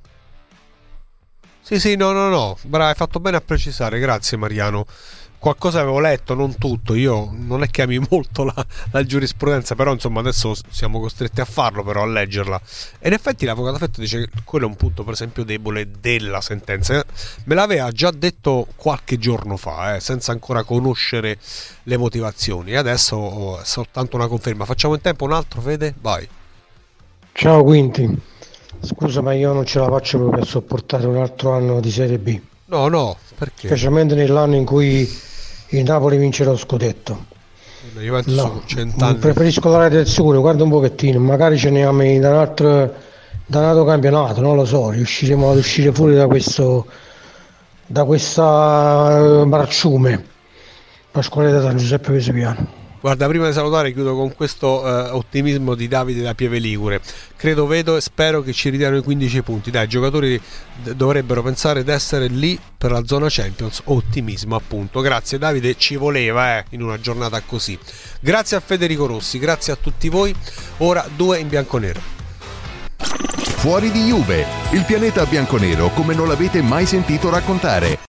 Sì, sì, no, no, no, bravo, hai fatto bene a precisare, grazie Mariano. Qualcosa avevo letto, non tutto, io non è che ami molto la, la giurisprudenza, però insomma adesso siamo costretti a farlo, però a leggerla. E in effetti l'avvocato Fetto dice che quello è un punto per esempio debole della sentenza. Me l'aveva già detto qualche giorno fa, eh, senza ancora conoscere le motivazioni. E adesso oh, è soltanto una conferma. Facciamo in tempo un altro, Fede? Vai.
Ciao Quinti, scusa ma io non ce la faccio proprio a sopportare un altro anno di Serie B,
No, no, perché?
specialmente nell'anno in cui il Napoli vince lo scudetto.
La Juventus
No,
sono cent'anni.
preferisco la redenzione, guarda un pochettino, magari ce ne amiamo da un altro, da un altro campionato, non lo so, riusciremo ad uscire fuori da questo, da questa eh, bracciume. Pasquale da San Giuseppe Vesuviano.
Guarda, prima di salutare chiudo con questo eh, ottimismo di Davide da Pieve Ligure. Credo, vedo e spero che ci ridiano i quindici punti. Dai, i giocatori d- dovrebbero pensare di essere lì per la zona Champions. Ottimismo, appunto. Grazie Davide, ci voleva eh, in una giornata così. Grazie a Federico Rossi, grazie a tutti voi. Ora due in bianconero.
Fuori di Juve, il pianeta bianconero come non l'avete mai sentito raccontare.